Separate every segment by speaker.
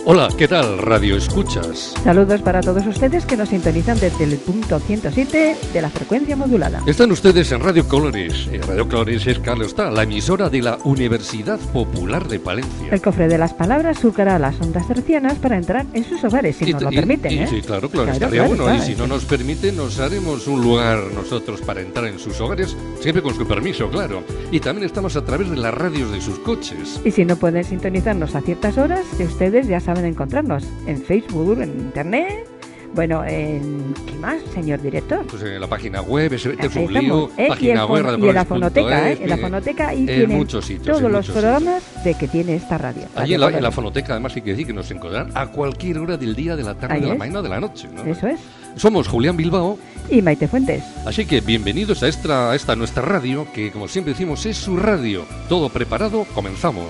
Speaker 1: Hola, ¿qué tal, Radio Escuchas?
Speaker 2: Saludos para todos ustedes que nos sintonizan desde el punto 107 de la frecuencia modulada.
Speaker 1: Están ustedes en Radio Colores. Radio Colores es, claro está, la emisora de la Universidad Popular de Palencia.
Speaker 2: El cofre de las palabras surcará las ondas hercianas para entrar en sus hogares, si nos lo permiten,
Speaker 1: Sí, claro, estaría bueno. Y si no nos permite, nos haremos un lugar nosotros para entrar en sus hogares, siempre con su permiso, claro. Y también estamos a través de las radios de sus coches.
Speaker 2: Y si no pueden sintonizarnos a ciertas horas, ustedes ya saben encontrarnos en Facebook, en Internet, bueno, ¿qué más, señor director?
Speaker 1: Pues en la página web, es un lío, página web,
Speaker 2: y en la fonoteca, en la fonoteca, y tienen
Speaker 1: muchos sitios,
Speaker 2: todos los programas de que tiene esta radio.
Speaker 1: Allí en la fonoteca, además, hay que decir que nos encontrarán a cualquier hora del día, de la tarde, de la mañana o de la noche, ¿no?
Speaker 2: Eso es.
Speaker 1: Somos Julián Bilbao
Speaker 2: y Maite Fuentes.
Speaker 1: Así que bienvenidos a esta nuestra radio, que como siempre decimos es su radio. Todo preparado, comenzamos.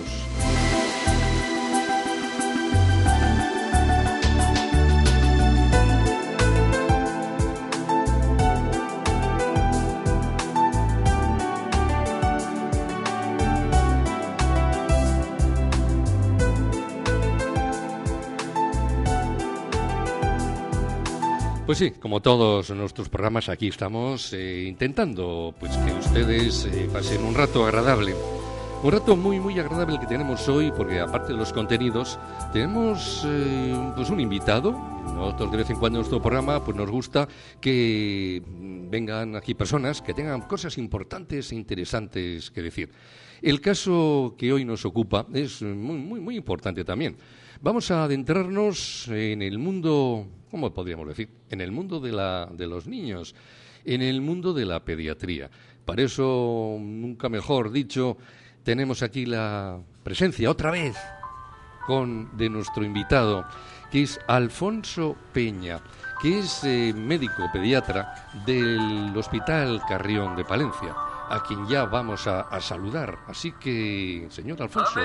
Speaker 1: Pues sí, como todos nuestros programas, aquí estamos intentando pues que ustedes pasen un rato agradable. Un rato muy, muy agradable que tenemos hoy, porque aparte de los contenidos, tenemos pues un invitado. Nosotros de vez en cuando en nuestro programa pues nos gusta que vengan aquí personas que tengan cosas importantes e interesantes que decir. El caso que hoy nos ocupa es muy, muy, muy importante también. Vamos a adentrarnos en el mundo, ¿cómo podríamos decir? En el mundo de los niños, en el mundo de la pediatría. Para eso, nunca mejor dicho, tenemos aquí la presencia otra vez de nuestro invitado, que es Alfonso Peña, que es médico pediatra del Hospital Carrión de Palencia, a quien ya vamos a saludar. Así que, señor Alfonso,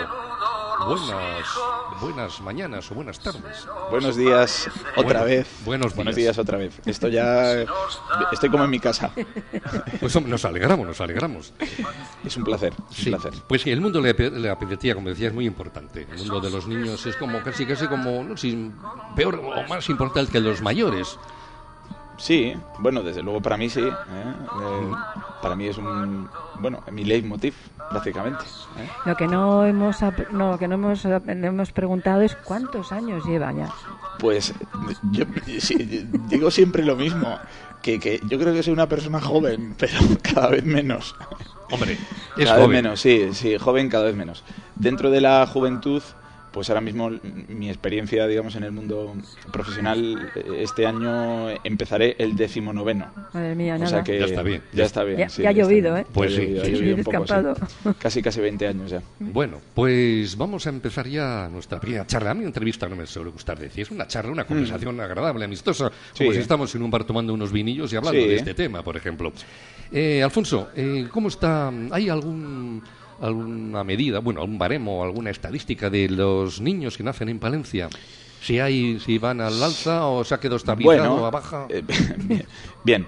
Speaker 1: buenas mañanas o buenas tardes.
Speaker 3: Buenos días otra vez.
Speaker 1: Buenos
Speaker 3: días otra vez. Estoy como en mi casa.
Speaker 1: Pues nos alegramos.
Speaker 3: Es un placer.
Speaker 1: Sí, pues sí, el mundo de la pediatría, como decía, es muy importante. El mundo de los niños es como casi como, no sé, peor o más importante que el de los mayores.
Speaker 3: Sí, bueno, desde luego para mí sí. Para mí es mi leitmotiv, prácticamente.
Speaker 2: Lo que no hemos preguntado es cuántos años lleva ya.
Speaker 3: Pues yo digo siempre lo mismo, que yo creo que soy una persona joven, pero cada vez menos.
Speaker 1: Hombre,
Speaker 3: es cada joven. Vez menos, sí, joven cada vez menos. Dentro de la juventud, pues ahora mismo mi experiencia, digamos, en el mundo profesional, este año empezaré el 19º.
Speaker 2: Madre mía, nada.
Speaker 3: O sea que
Speaker 1: ya está bien.
Speaker 3: Ya está bien.
Speaker 2: Ya ha llovido, ¿eh?
Speaker 1: Pues sí,
Speaker 3: ha llovido un poco, sí. Casi 20 años ya.
Speaker 1: Bueno, pues vamos a empezar ya nuestra pequeña charla. A mi entrevista no me suele gustar decir, es una charla, una conversación agradable, amistosa, como si estamos en un bar tomando unos vinillos y hablando de este tema, por ejemplo. Alfonso, ¿cómo está? ¿Hay alguna medida, algún baremo, alguna estadística de los niños que nacen en Palencia? Si van al alza o se ha quedado estabilizado o a baja.
Speaker 3: Bien.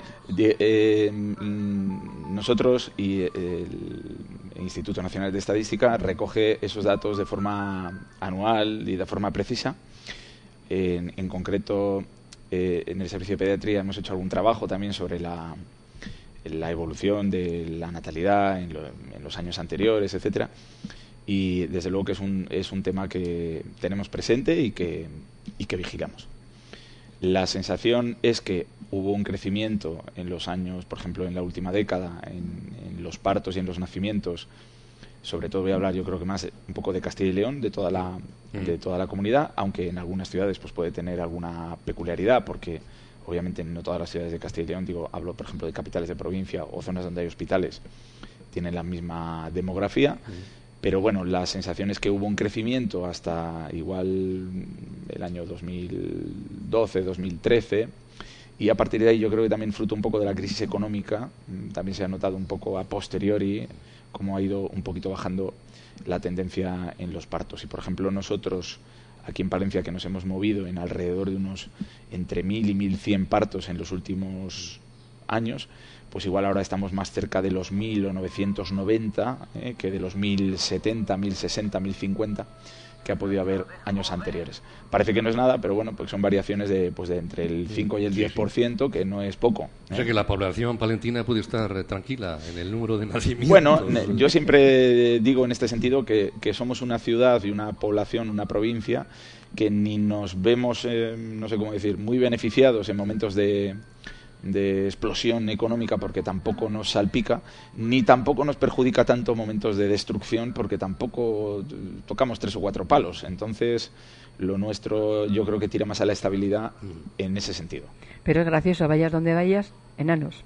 Speaker 3: Nosotros y el Instituto Nacional de Estadística recoge esos datos de forma anual y de forma precisa. En concreto, en el Servicio de Pediatría hemos hecho algún trabajo también sobre la evolución de la natalidad en los años anteriores, etcétera, y desde luego que es un tema que tenemos presente y que vigilamos. La sensación es que hubo un crecimiento en los años, por ejemplo, en la última década, en los partos y en los nacimientos. Sobre todo voy a hablar, yo creo que más un poco de Castilla y León, de toda la comunidad, aunque en algunas ciudades pues puede tener alguna peculiaridad, porque obviamente no todas las ciudades de Castilla y León, hablo por ejemplo de capitales de provincia o zonas donde hay hospitales, tienen la misma demografía, pero bueno, la sensación es que hubo un crecimiento hasta igual el año 2012, 2013, y a partir de ahí yo creo que también fruto un poco de la crisis económica, también se ha notado un poco a posteriori cómo ha ido un poquito bajando la tendencia en los partos. Y por ejemplo nosotros aquí en Palencia, que nos hemos movido en alrededor de unos entre 1.000 y 1.100 partos en los últimos años, pues igual ahora estamos más cerca de los 1.000 o 990 que de los 1.070, 1.060, 1.050 que ha podido haber años anteriores. Parece que no es nada, pero bueno, pues son variaciones de entre el 5 y el 10%, que no es poco.
Speaker 1: O sea que la población palentina puede estar tranquila en el número de nacimientos.
Speaker 3: Bueno, yo siempre digo en este sentido que somos una ciudad y una población, una provincia, que ni nos vemos, no sé cómo decir, muy beneficiados en momentos de explosión económica, porque tampoco nos salpica, ni tampoco nos perjudica tanto momentos de destrucción, porque tampoco tocamos 3 o 4 palos. Entonces, lo nuestro yo creo que tira más a la estabilidad en ese sentido.
Speaker 2: Pero es gracioso, vayas donde vayas, enanos.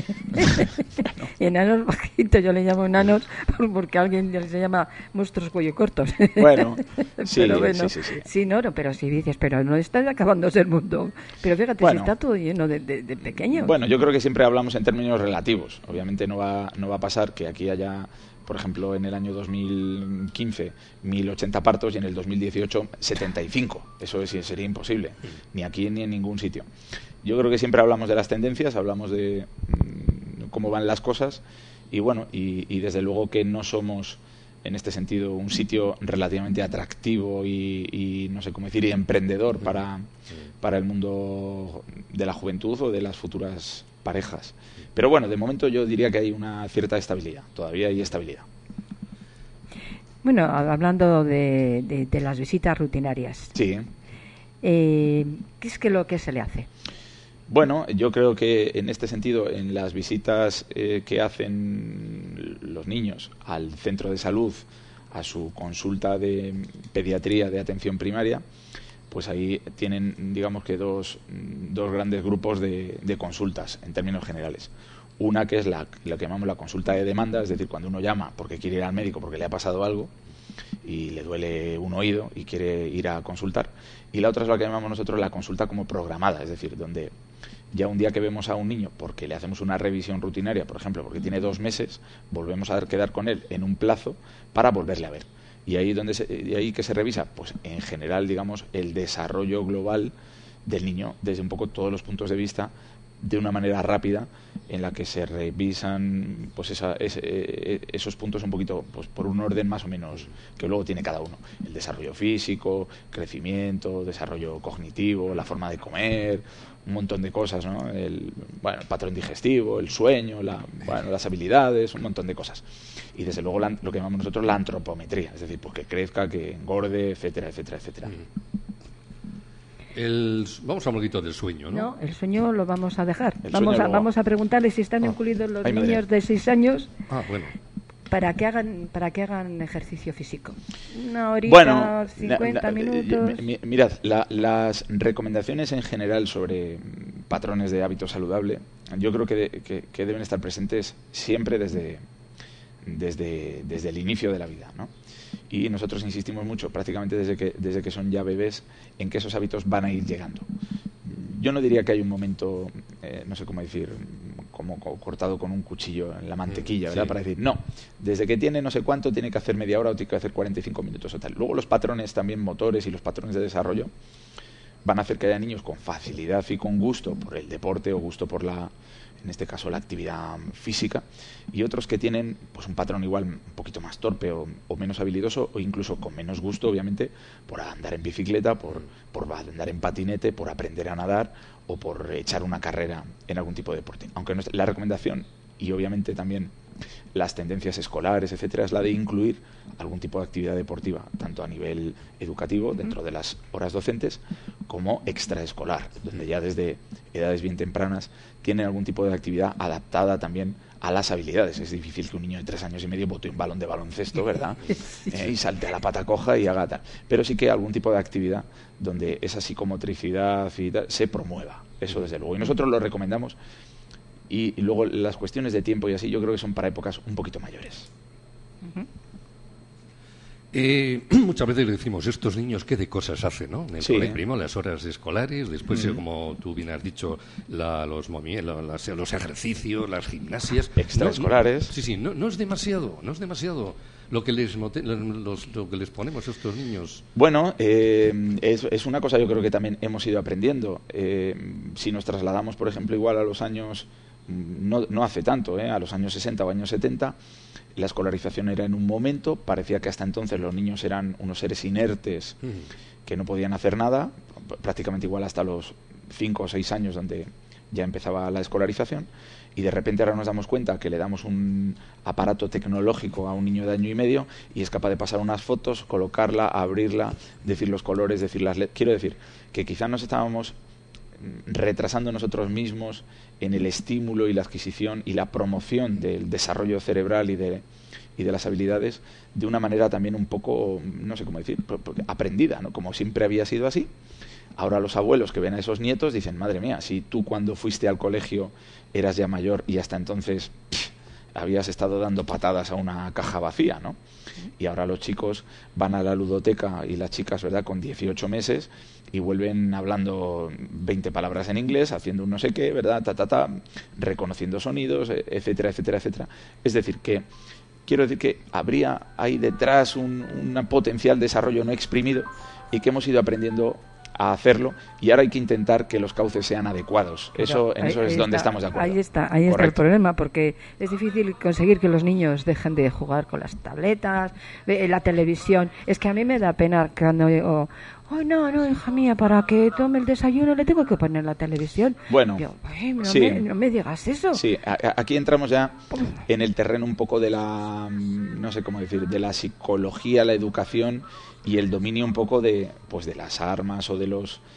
Speaker 2: Enanos bajitos, yo le llamo enanos porque alguien se llama monstruos cuello cortos.
Speaker 3: Bueno, sí,
Speaker 2: pero bueno,
Speaker 3: sí.
Speaker 2: Sí, no, pero si dices, pero no está acabándose el mundo. Pero fíjate,
Speaker 3: bueno,
Speaker 2: si está todo lleno de pequeños.
Speaker 3: Bueno, yo creo que siempre hablamos en términos relativos. Obviamente no va a pasar que aquí haya, por ejemplo, en el año 2015 1080 partos y en el 2018 75. Eso sería imposible, ni aquí ni en ningún sitio. Yo creo que siempre hablamos de las tendencias, hablamos de cómo van las cosas y bueno, y desde luego que no somos en este sentido un sitio relativamente atractivo y no sé cómo decir, y emprendedor para el mundo de la juventud o de las futuras parejas. Pero bueno, de momento yo diría que hay una cierta estabilidad, todavía hay estabilidad.
Speaker 2: Bueno, hablando de las visitas rutinarias.
Speaker 3: Sí.
Speaker 2: ¿Qué es lo que se le hace?
Speaker 3: Bueno, yo creo que en este sentido, en las visitas que hacen los niños al centro de salud, a su consulta de pediatría de atención primaria, pues ahí tienen, digamos que dos grandes grupos de consultas en términos generales. Una que es lo que llamamos la consulta de demanda, es decir, cuando uno llama porque quiere ir al médico porque le ha pasado algo y le duele un oído y quiere ir a consultar. Y la otra es lo que llamamos nosotros la consulta como programada, es decir, donde ya un día que vemos a un niño porque le hacemos una revisión rutinaria, por ejemplo, porque tiene 2 meses, volvemos a quedar con él en un plazo para volverle a ver. Y ahí ahí que se revisa, pues en general, digamos, el desarrollo global del niño desde un poco todos los puntos de vista, de una manera rápida, en la que se revisan pues esos puntos un poquito pues por un orden más o menos que luego tiene cada uno: el desarrollo físico, crecimiento, desarrollo cognitivo, la forma de comer, un montón de cosas, ¿no? El patrón digestivo, el sueño, las habilidades, un montón de cosas. Y desde luego lo que llamamos nosotros la antropometría, es decir, pues que crezca, que engorde, etcétera, etcétera, etcétera.
Speaker 1: Vamos a un poquito del sueño, ¿no?
Speaker 2: No, el sueño lo vamos a dejar. Vamos a preguntarle si están incluidos los niños de 6 años.
Speaker 1: Bueno.
Speaker 2: Para que hagan ejercicio físico. 1 horita, 50 minutos.
Speaker 3: Mirad, las recomendaciones en general sobre patrones de hábito saludable, yo creo que deben estar presentes siempre desde el inicio de la vida, ¿no? Y nosotros insistimos mucho, prácticamente desde que son ya bebés, en que esos hábitos van a ir llegando. Yo no diría que hay un momento, no sé cómo decir, como cortado con un cuchillo en la mantequilla, ¿verdad? Sí. Para decir, no, desde que tiene no sé cuánto tiene que hacer media hora o tiene que hacer 45 minutos o tal. Luego los patrones también motores y los patrones de desarrollo van a hacer que haya niños con facilidad y con gusto por el deporte o gusto por en este caso la actividad física, y otros que tienen pues un patrón igual un poquito más torpe o menos habilidoso, o incluso con menos gusto, obviamente, por andar en bicicleta, por andar en patinete, por aprender a nadar o por echar una carrera en algún tipo de deporte. Aunque la recomendación, y obviamente también las tendencias escolares, etcétera, es la de incluir algún tipo de actividad deportiva, tanto a nivel educativo, dentro de las horas docentes, como extraescolar, donde ya desde edades bien tempranas tienen algún tipo de actividad adaptada también a las habilidades. Es difícil que un niño de 3 años y medio bote un balón de baloncesto, ¿verdad? Y salte a la pata coja y haga tal. Pero sí que algún tipo de actividad donde esa psicomotricidad y tal se promueva. Eso desde luego. Y nosotros lo recomendamos. Y luego las cuestiones de tiempo y así, yo creo que son para épocas un poquito mayores.
Speaker 1: Muchas veces decimos, estos niños qué de cosas hacen, ¿no? En el colegio, primero las horas escolares, después, como tú bien has dicho, los ejercicios, las gimnasias
Speaker 3: extraescolares.
Speaker 1: No es demasiado lo que les ponemos a estos niños.
Speaker 3: Bueno, es una cosa, yo creo que también hemos ido aprendiendo. Si nos trasladamos, por ejemplo, igual a los años, no hace tanto, a los años 60 o años 70, la escolarización era en un momento, parecía que hasta entonces los niños eran unos seres inertes que no podían hacer nada, prácticamente igual hasta los 5 o 6 años donde ya empezaba la escolarización, y de repente ahora nos damos cuenta que le damos un aparato tecnológico a un niño de año y medio y es capaz de pasar unas fotos, colocarla, abrirla, decir los colores, decir las letras. Quiero decir que quizás nos estábamos retrasando nosotros mismos en el estímulo y la adquisición y la promoción del desarrollo cerebral y de las habilidades de una manera también un poco, no sé cómo decir, aprendida, ¿no? Como siempre había sido así. Ahora los abuelos que ven a esos nietos dicen, madre mía, si tú cuando fuiste al colegio eras ya mayor y hasta entonces habías estado dando patadas a una caja vacía, ¿no? Y ahora los chicos van a la ludoteca y las chicas, ¿verdad?, con 18 meses y vuelven hablando 20 palabras en inglés, haciendo un no sé qué, ¿verdad?, reconociendo sonidos, etcétera, etcétera, etcétera. Es decir, que quiero decir que habría ahí detrás un potencial desarrollo no exprimido y que hemos ido aprendiendo a hacerlo, y ahora hay que intentar que los cauces sean adecuados. Eso es donde estamos de acuerdo.
Speaker 2: Ahí está el problema, porque es difícil conseguir que los niños dejen de jugar con las tabletas, la televisión. Es que a mí me da pena cuando digo, no, hija mía, para que tome el desayuno le tengo que poner la televisión.
Speaker 3: Bueno,
Speaker 2: no me digas eso.
Speaker 3: Sí, aquí entramos ya en el terreno un poco de la, no sé cómo decir, de la psicología, la educación y el dominio un poco de las armas o de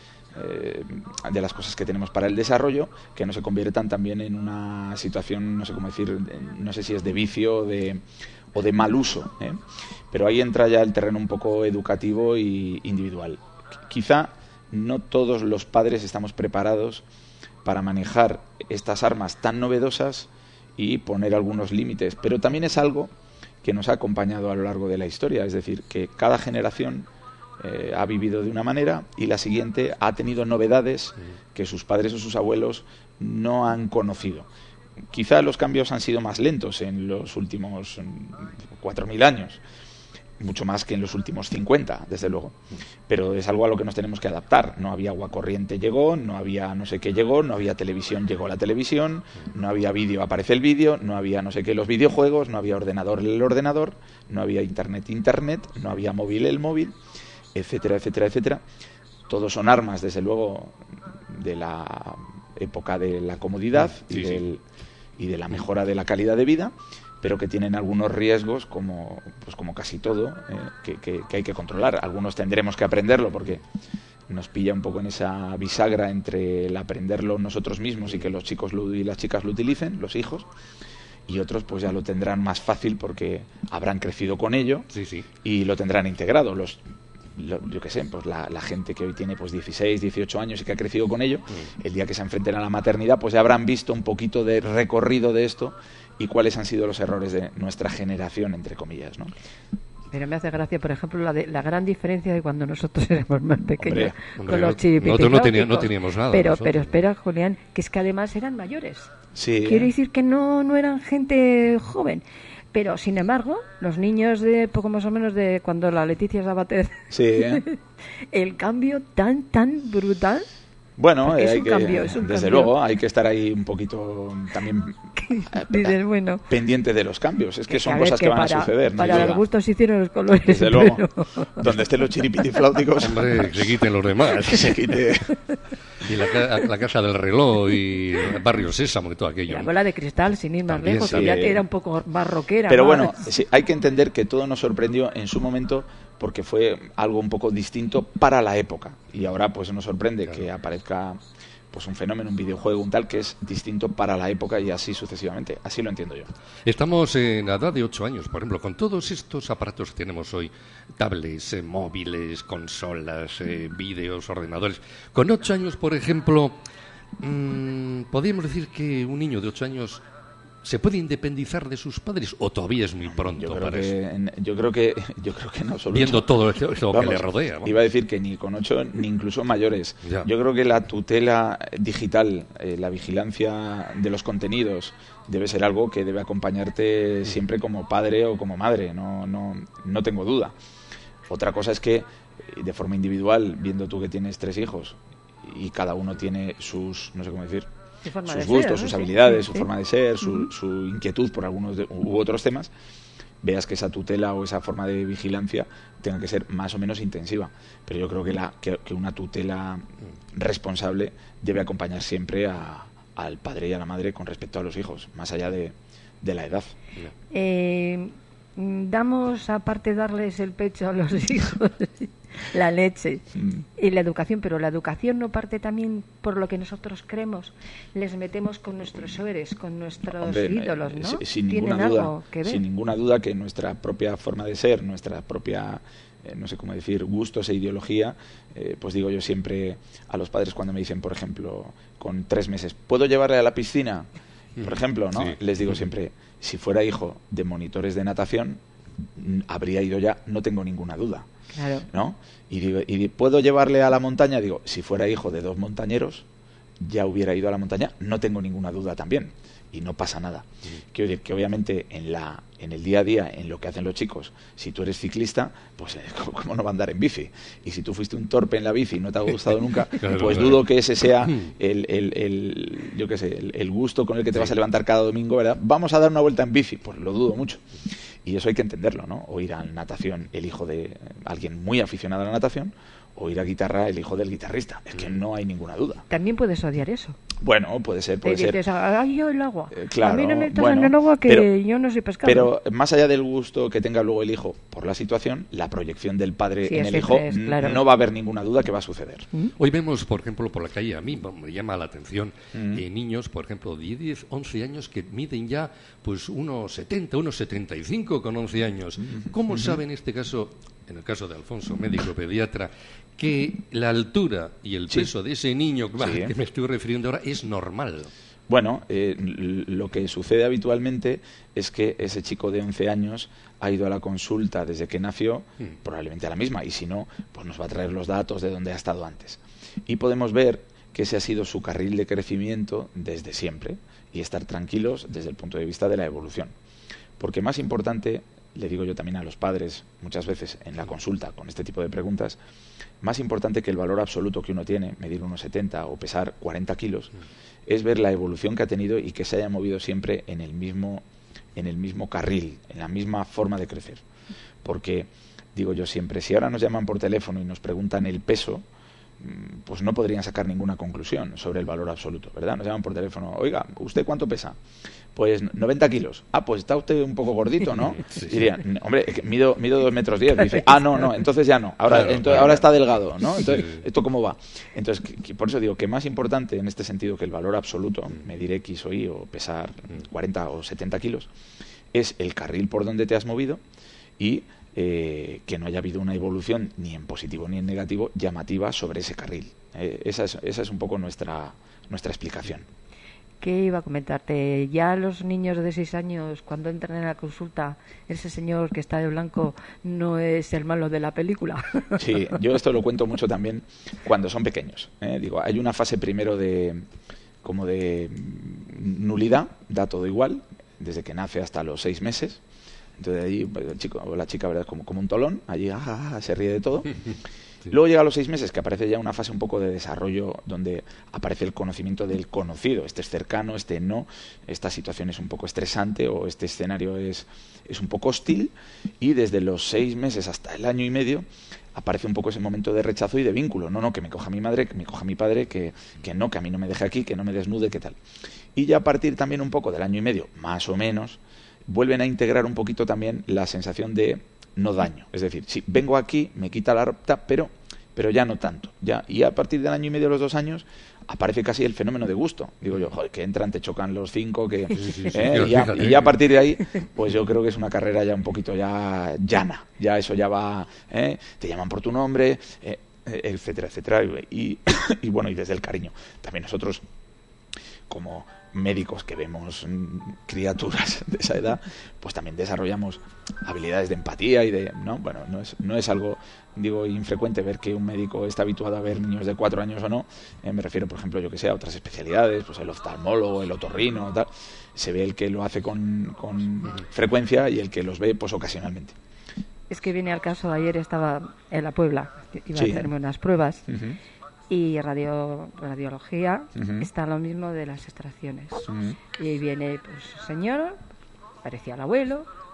Speaker 3: de las cosas que tenemos para el desarrollo, que no se conviertan también en una situación, no sé cómo decir, no sé si es de vicio o de mal uso, ¿eh? Pero ahí entra ya el terreno un poco educativo y individual. Quizá no todos los padres estamos preparados para manejar estas armas tan novedosas y poner algunos límites, pero también es algo que nos ha acompañado a lo largo de la historia, es decir, que cada generación ha vivido de una manera y la siguiente ha tenido novedades que sus padres o sus abuelos no han conocido. Quizá los cambios han sido más lentos en los últimos 4.000 años, mucho más que en los últimos 50, desde luego, pero es algo a lo que nos tenemos que adaptar. No había agua corriente, llegó, no había no sé qué, llegó, no había televisión, llegó la televisión, no había vídeo, aparece el vídeo, no había no sé qué, los videojuegos, no había ordenador, el ordenador, no había internet, no había móvil, el móvil, etcétera, etcétera, etcétera. Todos son armas, desde luego, de la época de la comodidad y de la mejora de la calidad de vida, pero que tienen algunos riesgos, como casi todo, que hay que controlar. Algunos tendremos que aprenderlo porque nos pilla un poco en esa bisagra entre el aprenderlo nosotros mismos y que los chicos y las chicas lo utilicen, los hijos, y otros pues ya lo tendrán más fácil porque habrán crecido con ello y lo tendrán integrado. Yo qué sé, pues la gente que hoy tiene pues 16, 18 años y que ha crecido con ello, el día que se enfrenten a la maternidad pues ya habrán visto un poquito de recorrido de esto y cuáles han sido los errores de nuestra generación, entre comillas, ¿no?
Speaker 2: Pero me hace gracia, por ejemplo, la gran diferencia de cuando nosotros éramos más pequeños,
Speaker 3: hombre,
Speaker 2: con los chiripitos.
Speaker 1: Nosotros no teníamos nada.
Speaker 2: Pero espera, Julián, que es que además eran mayores.
Speaker 3: Sí.
Speaker 2: Quiero decir que no eran gente joven. Pero, sin embargo, los niños de poco más o menos de cuando la Leticia Sabater, el cambio tan brutal.
Speaker 3: Bueno,
Speaker 2: es un
Speaker 3: desde luego hay que estar ahí un poquito también pendiente de los cambios. Es que son cosas que van a suceder.
Speaker 2: Para los gustos se hicieron los colores.
Speaker 3: Desde luego, donde estén los chiripitifláuticos.
Speaker 1: Hombre, que se quiten los demás.
Speaker 3: Que se quite.
Speaker 1: Y la casa del reloj y el barrio Sésamo y todo aquello.
Speaker 2: La bola de cristal, sin ir más lejos, ya era un poco más rockera.
Speaker 3: Pero bueno, hay que entender que todo nos sorprendió en su momento porque fue algo un poco distinto para la época. Y ahora pues nos sorprende que aparezca pues un fenómeno, un videojuego, un tal que es distinto para la época y así sucesivamente. Así lo entiendo yo.
Speaker 1: Estamos en la edad de 8 años, por ejemplo, con todos estos aparatos que tenemos hoy, tablets, móviles, consolas, vídeos, ordenadores. Con 8 años, por ejemplo, ¿podríamos decir que un niño de 8 años se puede independizar de sus padres o todavía es muy pronto para eso?
Speaker 3: Yo creo que en absoluto.
Speaker 1: Viendo todo eso que le rodea, ¿no?
Speaker 3: Iba a decir que ni con 8 ni incluso mayores. Ya. Yo creo que la tutela digital, la vigilancia de los contenidos debe ser algo que debe acompañarte siempre como padre o como madre, no tengo duda. Otra cosa es que de forma individual, viendo tú que tienes 3 hijos y cada uno tiene sus, no sé cómo decir, sus gustos, sus habilidades, su forma de ser, su inquietud por algunos u otros temas, veas que esa tutela o esa forma de vigilancia tenga que ser más o menos intensiva. Pero yo creo que una tutela responsable debe acompañar siempre al padre y a la madre con respecto a los hijos, más allá de la edad.
Speaker 2: Damos, aparte darles el pecho a los hijos, la leche y la educación, pero la educación no parte también por lo que nosotros creemos. Les metemos con nuestros héroes, con nuestros ídolos, ¿no?
Speaker 3: Sin
Speaker 2: ¿Tienen
Speaker 3: ninguna duda,
Speaker 2: algo que ver?
Speaker 3: sin ninguna duda que nuestra propia forma de ser, nuestra propia, no sé cómo decir, gustos e ideología, pues digo yo siempre a los padres cuando me dicen, por ejemplo, con 3 meses, ¿puedo llevarle a la piscina? Por ejemplo, ¿no? Sí. Les digo siempre, si fuera hijo de monitores de natación, habría ido ya, no tengo ninguna duda.
Speaker 2: Claro.
Speaker 3: ¿No? Y ¿puedo llevarle a la montaña? Digo, si fuera hijo de 2 montañeros, ya hubiera ido a la montaña, no tengo ninguna duda también. Y no pasa nada. Quiero decir que obviamente en el día a día, en lo que hacen los chicos, si tú eres ciclista, pues ¿cómo no va a andar en bici? Y si tú fuiste un torpe en la bici y no te ha gustado nunca, pues dudo que ese sea yo qué sé, el gusto con el que te vas a levantar cada domingo, ¿verdad? Vamos a dar una vuelta en bici, pues lo dudo mucho. Y eso hay que entenderlo, ¿no? O ir a natación el hijo de alguien muy aficionado a la natación, o ir a guitarra el hijo del guitarrista. Es que no hay ninguna duda.
Speaker 2: También puedes odiar eso.
Speaker 3: Bueno, puede ser.
Speaker 2: Dices, ay, yo el agua.
Speaker 3: Claro,
Speaker 2: a mí no me toman el agua que yo no soy pescado.
Speaker 3: Pero más allá del gusto que tenga luego el hijo por la situación, la proyección del padre en el hijo, claro, no va a haber ninguna duda que va a suceder.
Speaker 1: Hoy vemos, por ejemplo, por la calle, a mí me llama la atención, niños, por ejemplo, de 10, 11 años que miden ya pues unos 70, unos 75 con 11 años. ¿Cómo sabe en este caso, en el caso de Alfonso, médico pediatra, que la altura y el peso de ese niño que me estoy refiriendo ahora es normal?
Speaker 3: Bueno, lo que sucede habitualmente es que ese chico de 11 años ha ido a la consulta desde que nació, probablemente a la misma, y si no, pues nos va a traer los datos de donde ha estado antes. Y podemos ver que ese ha sido su carril de crecimiento desde siempre, y estar tranquilos desde el punto de vista de la evolución. Porque más importante, le digo yo también a los padres muchas veces en la consulta con este tipo de preguntas, más importante que el valor absoluto que uno tiene, medir unos 70 o pesar 40 kilos, es ver la evolución que ha tenido y que se haya movido siempre en el mismo carril, en la misma forma de crecer. Porque, digo yo siempre, si ahora nos llaman por teléfono y nos preguntan el peso, pues no podrían sacar ninguna conclusión sobre el valor absoluto, ¿verdad? Nos llaman por teléfono, oiga, ¿usted cuánto pesa? Pues 90 kilos. Ah, pues está usted un poco gordito, ¿no? Sí. Dirían, hombre, mido 2,10 metros. Dice, no, entonces ya no. Ahora está delgado, ¿no? Entonces, ¿esto cómo va? Entonces, por eso digo que más importante en este sentido que el valor absoluto, medir X o Y o pesar 40 o 70 kilos, es el carril por donde te has movido y que no haya habido una evolución ni en positivo ni en negativo llamativa sobre ese carril. Esa es un poco nuestra explicación.
Speaker 2: ¿Qué iba a comentarte? Ya los niños de 6 años, cuando entran en la consulta, ese señor que está de blanco no es el malo de la película.
Speaker 3: Sí, yo esto lo cuento mucho también cuando son pequeños. Digo, hay una fase primero de nulidad, da todo igual, desde que nace hasta los 6 meses. Entonces allí el chico o la chica, ¿verdad?, como un tolón, allí se ríe de todo. Sí. Luego llega a los 6 meses, que aparece ya una fase un poco de desarrollo donde aparece el conocimiento del conocido. Este es cercano, este no, esta situación es un poco estresante o este escenario es un poco hostil, y desde los 6 meses hasta el año y medio aparece un poco ese momento de rechazo y de vínculo. No, que me coja mi madre, que me coja mi padre, que no, que a mí no me deje aquí, que no me desnude, que tal. Y ya a partir también un poco del año y medio, más o menos, vuelven a integrar un poquito también la sensación de no daño. Es decir, sí, vengo aquí, me quita la ropa, pero ya no tanto. Ya. Y a partir del año y medio, los 2 años, aparece casi el fenómeno de gusto. Digo yo, joder, que entran, te chocan los 5, que y ya a partir de ahí, pues yo creo que es una carrera ya un poquito ya llana. Ya eso ya va, te llaman por tu nombre, etcétera, etcétera. Y bueno, y desde el cariño. También nosotros, como médicos que vemos criaturas de esa edad, pues también desarrollamos habilidades de empatía y de no es algo, digo, infrecuente ver que un médico está habituado a ver niños de 4 años o no. Me refiero, por ejemplo, yo que sé, a otras especialidades, pues el oftalmólogo, el otorrino, tal. Se ve el que lo hace con frecuencia y el que los ve pues ocasionalmente.
Speaker 2: Es que viene al caso, ayer estaba en la Puebla, iba a hacerme unas pruebas. Y radiología está lo mismo de las extracciones. Y viene, pues, señor, parecía el abuelo,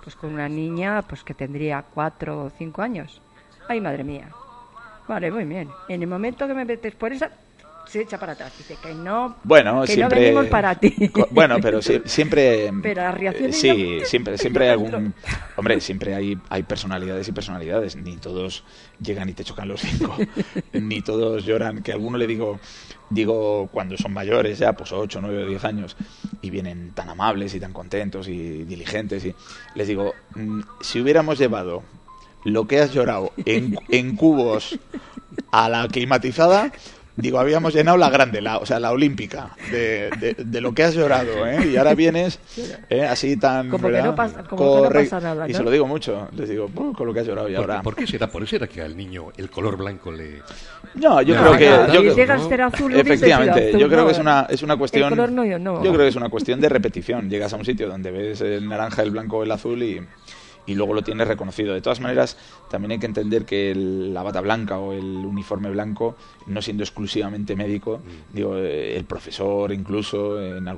Speaker 2: pues con una niña pues que tendría 4 o 5 años. Ay, madre mía. Vale, muy bien. En el momento que me metes por esa, se echa para atrás. Dice que no,
Speaker 3: bueno,
Speaker 2: que
Speaker 3: siempre,
Speaker 2: no venimos para ti.
Speaker 3: Bueno, pero siempre...
Speaker 2: Pero la reacción
Speaker 3: sí, siempre hay algún... Hombre, siempre hay personalidades y personalidades. Ni todos llegan y te chocan los 5. Ni todos lloran. Que a alguno le digo cuando son mayores ya, pues 8, 9 o 10 años, y vienen tan amables y tan contentos y diligentes, y les digo, si hubiéramos llevado lo que has llorado en cubos a la climatizada, digo, habíamos llenado la grande, la olímpica, de lo que has llorado, ¿eh? Y ahora vienes así tan...
Speaker 2: Como que no pasa nada, ¿no?
Speaker 3: Y se lo digo mucho, les digo, con lo que has llorado y ahora...
Speaker 1: ¿Por qué será? ¿Por eso era que al niño el color blanco le...?
Speaker 3: No, yo creo que...
Speaker 2: Si llegas a ser azul,
Speaker 3: efectivamente,
Speaker 2: azul,
Speaker 3: yo creo
Speaker 2: no,
Speaker 3: que es una cuestión...
Speaker 2: El color no.
Speaker 3: Yo creo que es una cuestión de repetición. Llegas a un sitio donde ves el naranja, el blanco, el azul y luego lo tienes reconocido. De todas maneras, también hay que entender que la bata blanca o el uniforme blanco, no siendo exclusivamente médico, digo, el profesor incluso,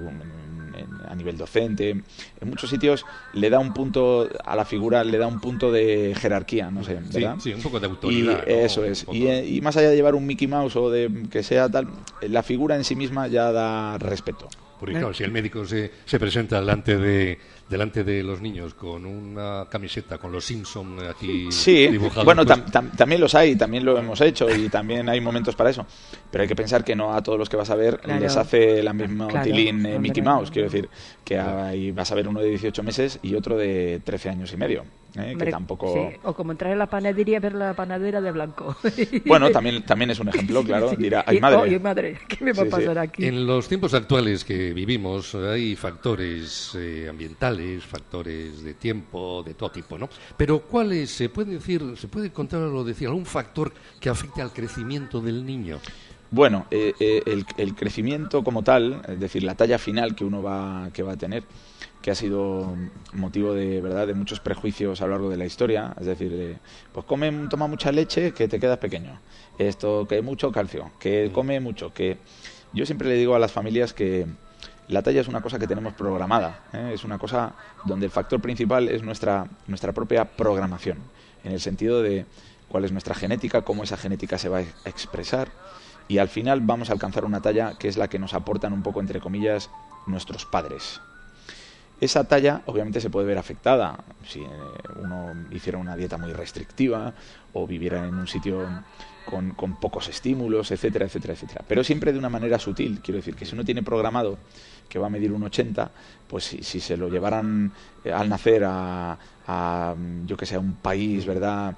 Speaker 3: a nivel docente, en muchos sitios le da un punto a la figura, le da un punto de jerarquía, no sé, ¿verdad?
Speaker 1: Sí, un poco de autoridad.
Speaker 3: Y eso es. Y más allá de llevar un Mickey Mouse o de que sea tal, la figura en sí misma ya da respeto.
Speaker 1: Porque claro, si el médico se presenta delante de los niños con una camiseta con los Simpson aquí dibujados...
Speaker 3: Bueno, también los hay, también lo hemos hecho y también hay momentos para eso. Pero hay que pensar que no a todos los que vas a ver les hace la misma tilín Mickey Mouse. Quiero decir, que ahí vas a ver uno de 18 meses y otro de 13 años y medio. Que tampoco...
Speaker 2: Sí. O como entrar en la panadería y ver la panadera de blanco.
Speaker 3: Bueno, también es un ejemplo, claro. Dirá, ¡ay, madre!
Speaker 2: ¿Qué me va a pasar aquí?
Speaker 1: En los tiempos actuales que vivimos hay factores ambientales, factores de tiempo, de todo tipo, ¿no? Pero ¿cuáles se puede contar o decir algún factor que afecte al crecimiento del niño?
Speaker 3: Bueno, el crecimiento como tal, es decir, la talla final que va a tener, que ha sido motivo de muchos prejuicios a lo largo de la historia, es decir, pues toma mucha leche que te quedas pequeño, esto que mucho calcio, que come mucho, que yo siempre le digo a las familias que la talla es una cosa que tenemos programada, es una cosa donde el factor principal es nuestra propia programación, en el sentido de cuál es nuestra genética, cómo esa genética se va a expresar, y al final vamos a alcanzar una talla que es la que nos aportan un poco, entre comillas, nuestros padres. Esa talla obviamente se puede ver afectada si uno hiciera una dieta muy restrictiva o viviera en un sitio con pocos estímulos, etcétera, etcétera, etcétera. Pero siempre de una manera sutil. Quiero decir que si uno tiene programado que va a medir un 80, pues si se lo llevaran al nacer a yo que sé, a un país, ¿verdad?,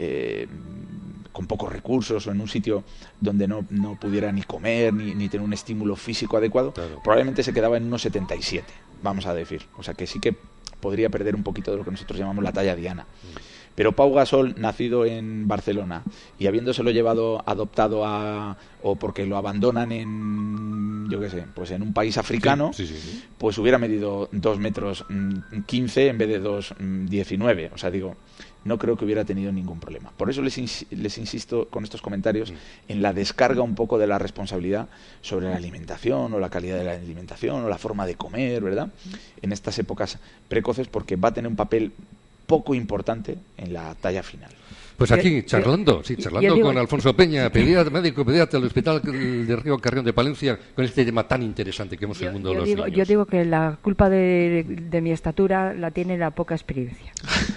Speaker 3: con pocos recursos o en un sitio donde no pudiera ni comer ni tener un estímulo físico adecuado, claro, probablemente se quedaba en unos 77, vamos a decir. O sea que sí que podría perder un poquito de lo que nosotros llamamos la talla diana. Pero Pau Gasol, nacido en Barcelona y habiéndoselo adoptado o porque lo abandonan en, yo qué sé, pues en un país africano, sí. Pues hubiera medido 2 metros 15 en vez de 2,19. O sea, digo, no creo que hubiera tenido ningún problema. Por eso les insisto con estos comentarios en la descarga un poco de la responsabilidad sobre la alimentación o la calidad de la alimentación o la forma de comer, ¿verdad?, en estas épocas precoces, porque va a tener un papel poco importante en la talla final.
Speaker 1: Pues aquí, charlando con Alfonso Peña, médico pediatra del Hospital de Río Carrión de Palencia, con este tema tan interesante que hemos en el mundo de los niños.
Speaker 2: Yo digo que la culpa de mi estatura la tiene la poca experiencia.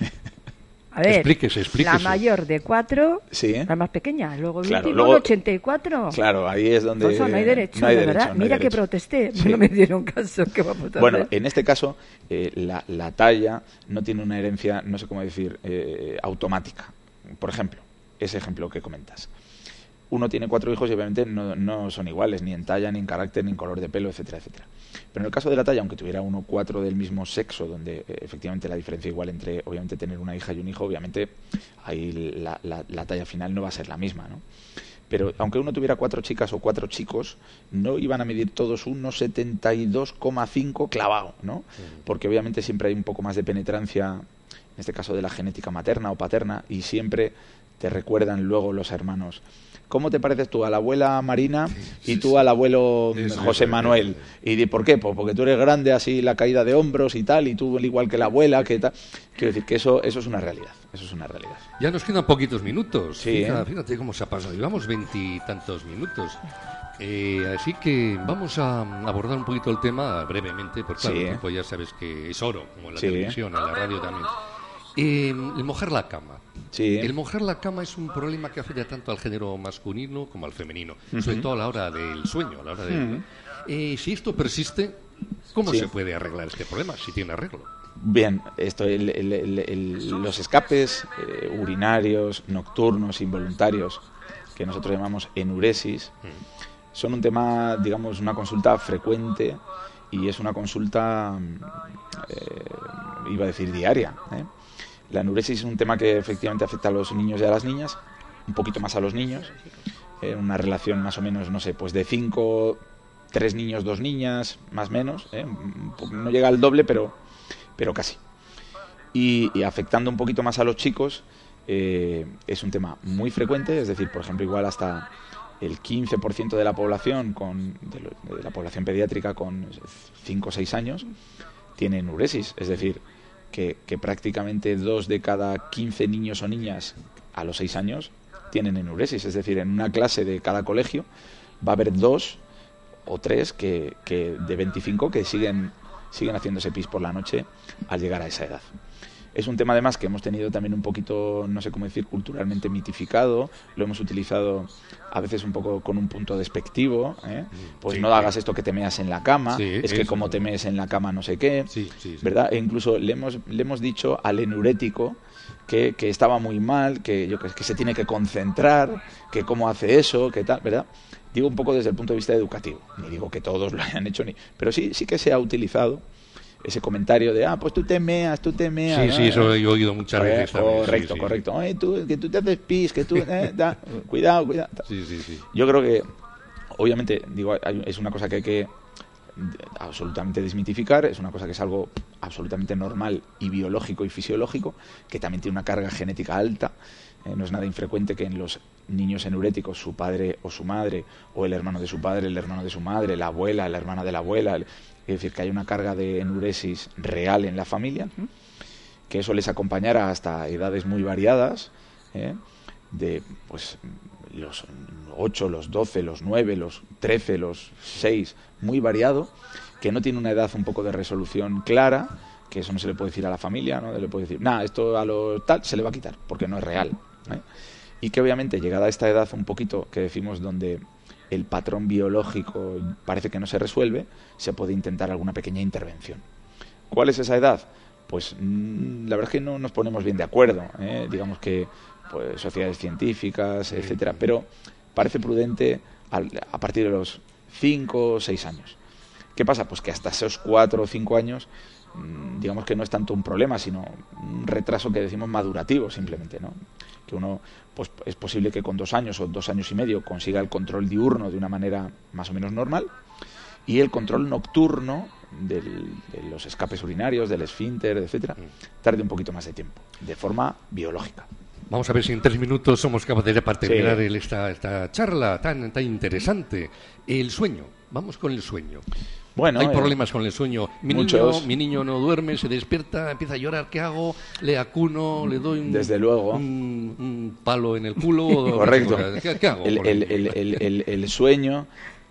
Speaker 2: A ver, explíquese. La mayor de 4, sí, la más pequeña, luego el último de 84.
Speaker 3: Claro, ahí es donde...
Speaker 2: Pues no hay derecho, ¿verdad? Mira que protesté, sí. No me dieron caso. ¿Qué vamos a hacer?
Speaker 3: Bueno, en este caso, la talla no tiene una herencia, no sé cómo decir, automática. Por ejemplo, ese ejemplo que comentas. Uno tiene 4 hijos y obviamente no son iguales, ni en talla, ni en carácter, ni en color de pelo, etcétera, etcétera. Pero en el caso de la talla, aunque tuviera 4 del mismo sexo, donde efectivamente la diferencia igual entre, obviamente, tener una hija y un hijo, obviamente ahí la talla final no va a ser la misma, ¿no? Pero aunque uno tuviera 4 chicas o 4 chicos, no iban a medir todos unos 72,5 clavado, ¿no? Porque obviamente siempre hay un poco más de penetrancia, en este caso de la genética materna o paterna, y siempre te recuerdan luego los hermanos. ¿Cómo te pareces tú a la abuela Marina y tú al abuelo José Manuel? ¿Y por qué? Pues porque tú eres grande, así la caída de hombros y tal, y tú igual que la abuela, que tal. Quiero decir que eso es una realidad. Eso es una realidad.
Speaker 1: Ya nos quedan poquitos minutos.
Speaker 3: Sí,
Speaker 1: Fíjate cómo se ha pasado. Llevamos 20 y tantos minutos. Así que vamos a abordar un poquito el tema brevemente, porque claro, el tiempo ya sabes que es oro, como en la televisión, en la radio también. El mojar la cama.
Speaker 3: Sí.
Speaker 1: El mojar la cama es un problema que afecta tanto al género masculino como al femenino, sobre todo a la hora del sueño, a la hora de... si esto persiste, ¿cómo se puede arreglar este problema, si tiene arreglo?
Speaker 3: Bien, los escapes urinarios, nocturnos, involuntarios, que nosotros llamamos enuresis, son un tema, digamos, una consulta frecuente y es una consulta, iba a decir diaria, La enuresis es un tema que efectivamente afecta a los niños y a las niñas, un poquito más a los niños, una relación más o menos, no sé, pues de 5, 3 niños, 2 niñas, más o menos, no llega al doble, pero casi. Y afectando un poquito más a los chicos, es un tema muy frecuente, es decir, por ejemplo, igual hasta el 15% de la población de la población pediátrica con 5 o 6 años tiene enuresis, es decir, que prácticamente 2 de cada 15 niños o niñas a los 6 años tienen enuresis, es decir, en una clase de cada colegio va a haber 2 o 3 que de 25 que siguen haciéndose pis por la noche al llegar a esa edad. Es un tema además que hemos tenido también un poquito, no sé cómo decir, culturalmente mitificado, lo hemos utilizado a veces un poco con un punto despectivo, pues no hagas esto que te meas en la cama, es que como te mees en la cama no sé qué, ¿verdad? E incluso le hemos dicho al enurético que estaba muy mal, que se tiene que concentrar, que cómo hace eso, que tal, ¿verdad? Digo un poco desde el punto de vista educativo, ni digo que todos lo hayan hecho, pero sí que se ha utilizado ese comentario de, pues tú te meas.
Speaker 1: Sí, eso he oído muchas veces también.
Speaker 3: Correcto. Oye, que tú te haces pis, que tú... cuidado.
Speaker 1: Sí.
Speaker 3: Yo creo que, obviamente, digo, es una cosa que hay que absolutamente desmitificar, es una cosa que es algo absolutamente normal y biológico y fisiológico, que también tiene una carga genética alta. No es nada infrecuente que en los niños enuréticos su padre o su madre, o el hermano de su padre, el hermano de su madre, la abuela, la hermana de la abuela... Es decir, que hay una carga de enuresis real en la familia, que eso les acompañará hasta edades muy variadas, de pues los 8, los 12, los 9, los 13, los 6, muy variado, que no tiene una edad un poco de resolución clara, que eso no se le puede decir a la familia, no le puede decir, esto a lo tal se le va a quitar, porque no es real. Y que obviamente llegada a esta edad un poquito, que decimos donde el patrón biológico parece que no se resuelve, se puede intentar alguna pequeña intervención. ¿Cuál es esa edad? Pues la verdad es que no nos ponemos bien de acuerdo, digamos que pues, sociedades científicas, etcétera, pero parece prudente a partir de los 5 o 6 años. ¿Qué pasa? Pues que hasta esos 4 o 5 años, digamos que no es tanto un problema, sino un retraso que decimos madurativo simplemente, ¿no? Que uno, pues es posible que con 2 años o 2 años y medio consiga el control diurno de una manera más o menos normal, y el control nocturno de los escapes urinarios, del esfínter, etcétera, tarde un poquito más de tiempo, de forma biológica.
Speaker 1: Vamos a ver si en 3 minutos somos capaces de terminar esta charla tan interesante. El sueño. Vamos con el sueño.
Speaker 3: Bueno,
Speaker 1: hay problemas con el sueño. Mi niño no duerme, se despierta, empieza a llorar. ¿Qué hago? Le acuno, le doy
Speaker 3: desde luego
Speaker 1: un palo en el culo.
Speaker 3: Correcto.
Speaker 1: ¿Qué hago?
Speaker 3: El sueño,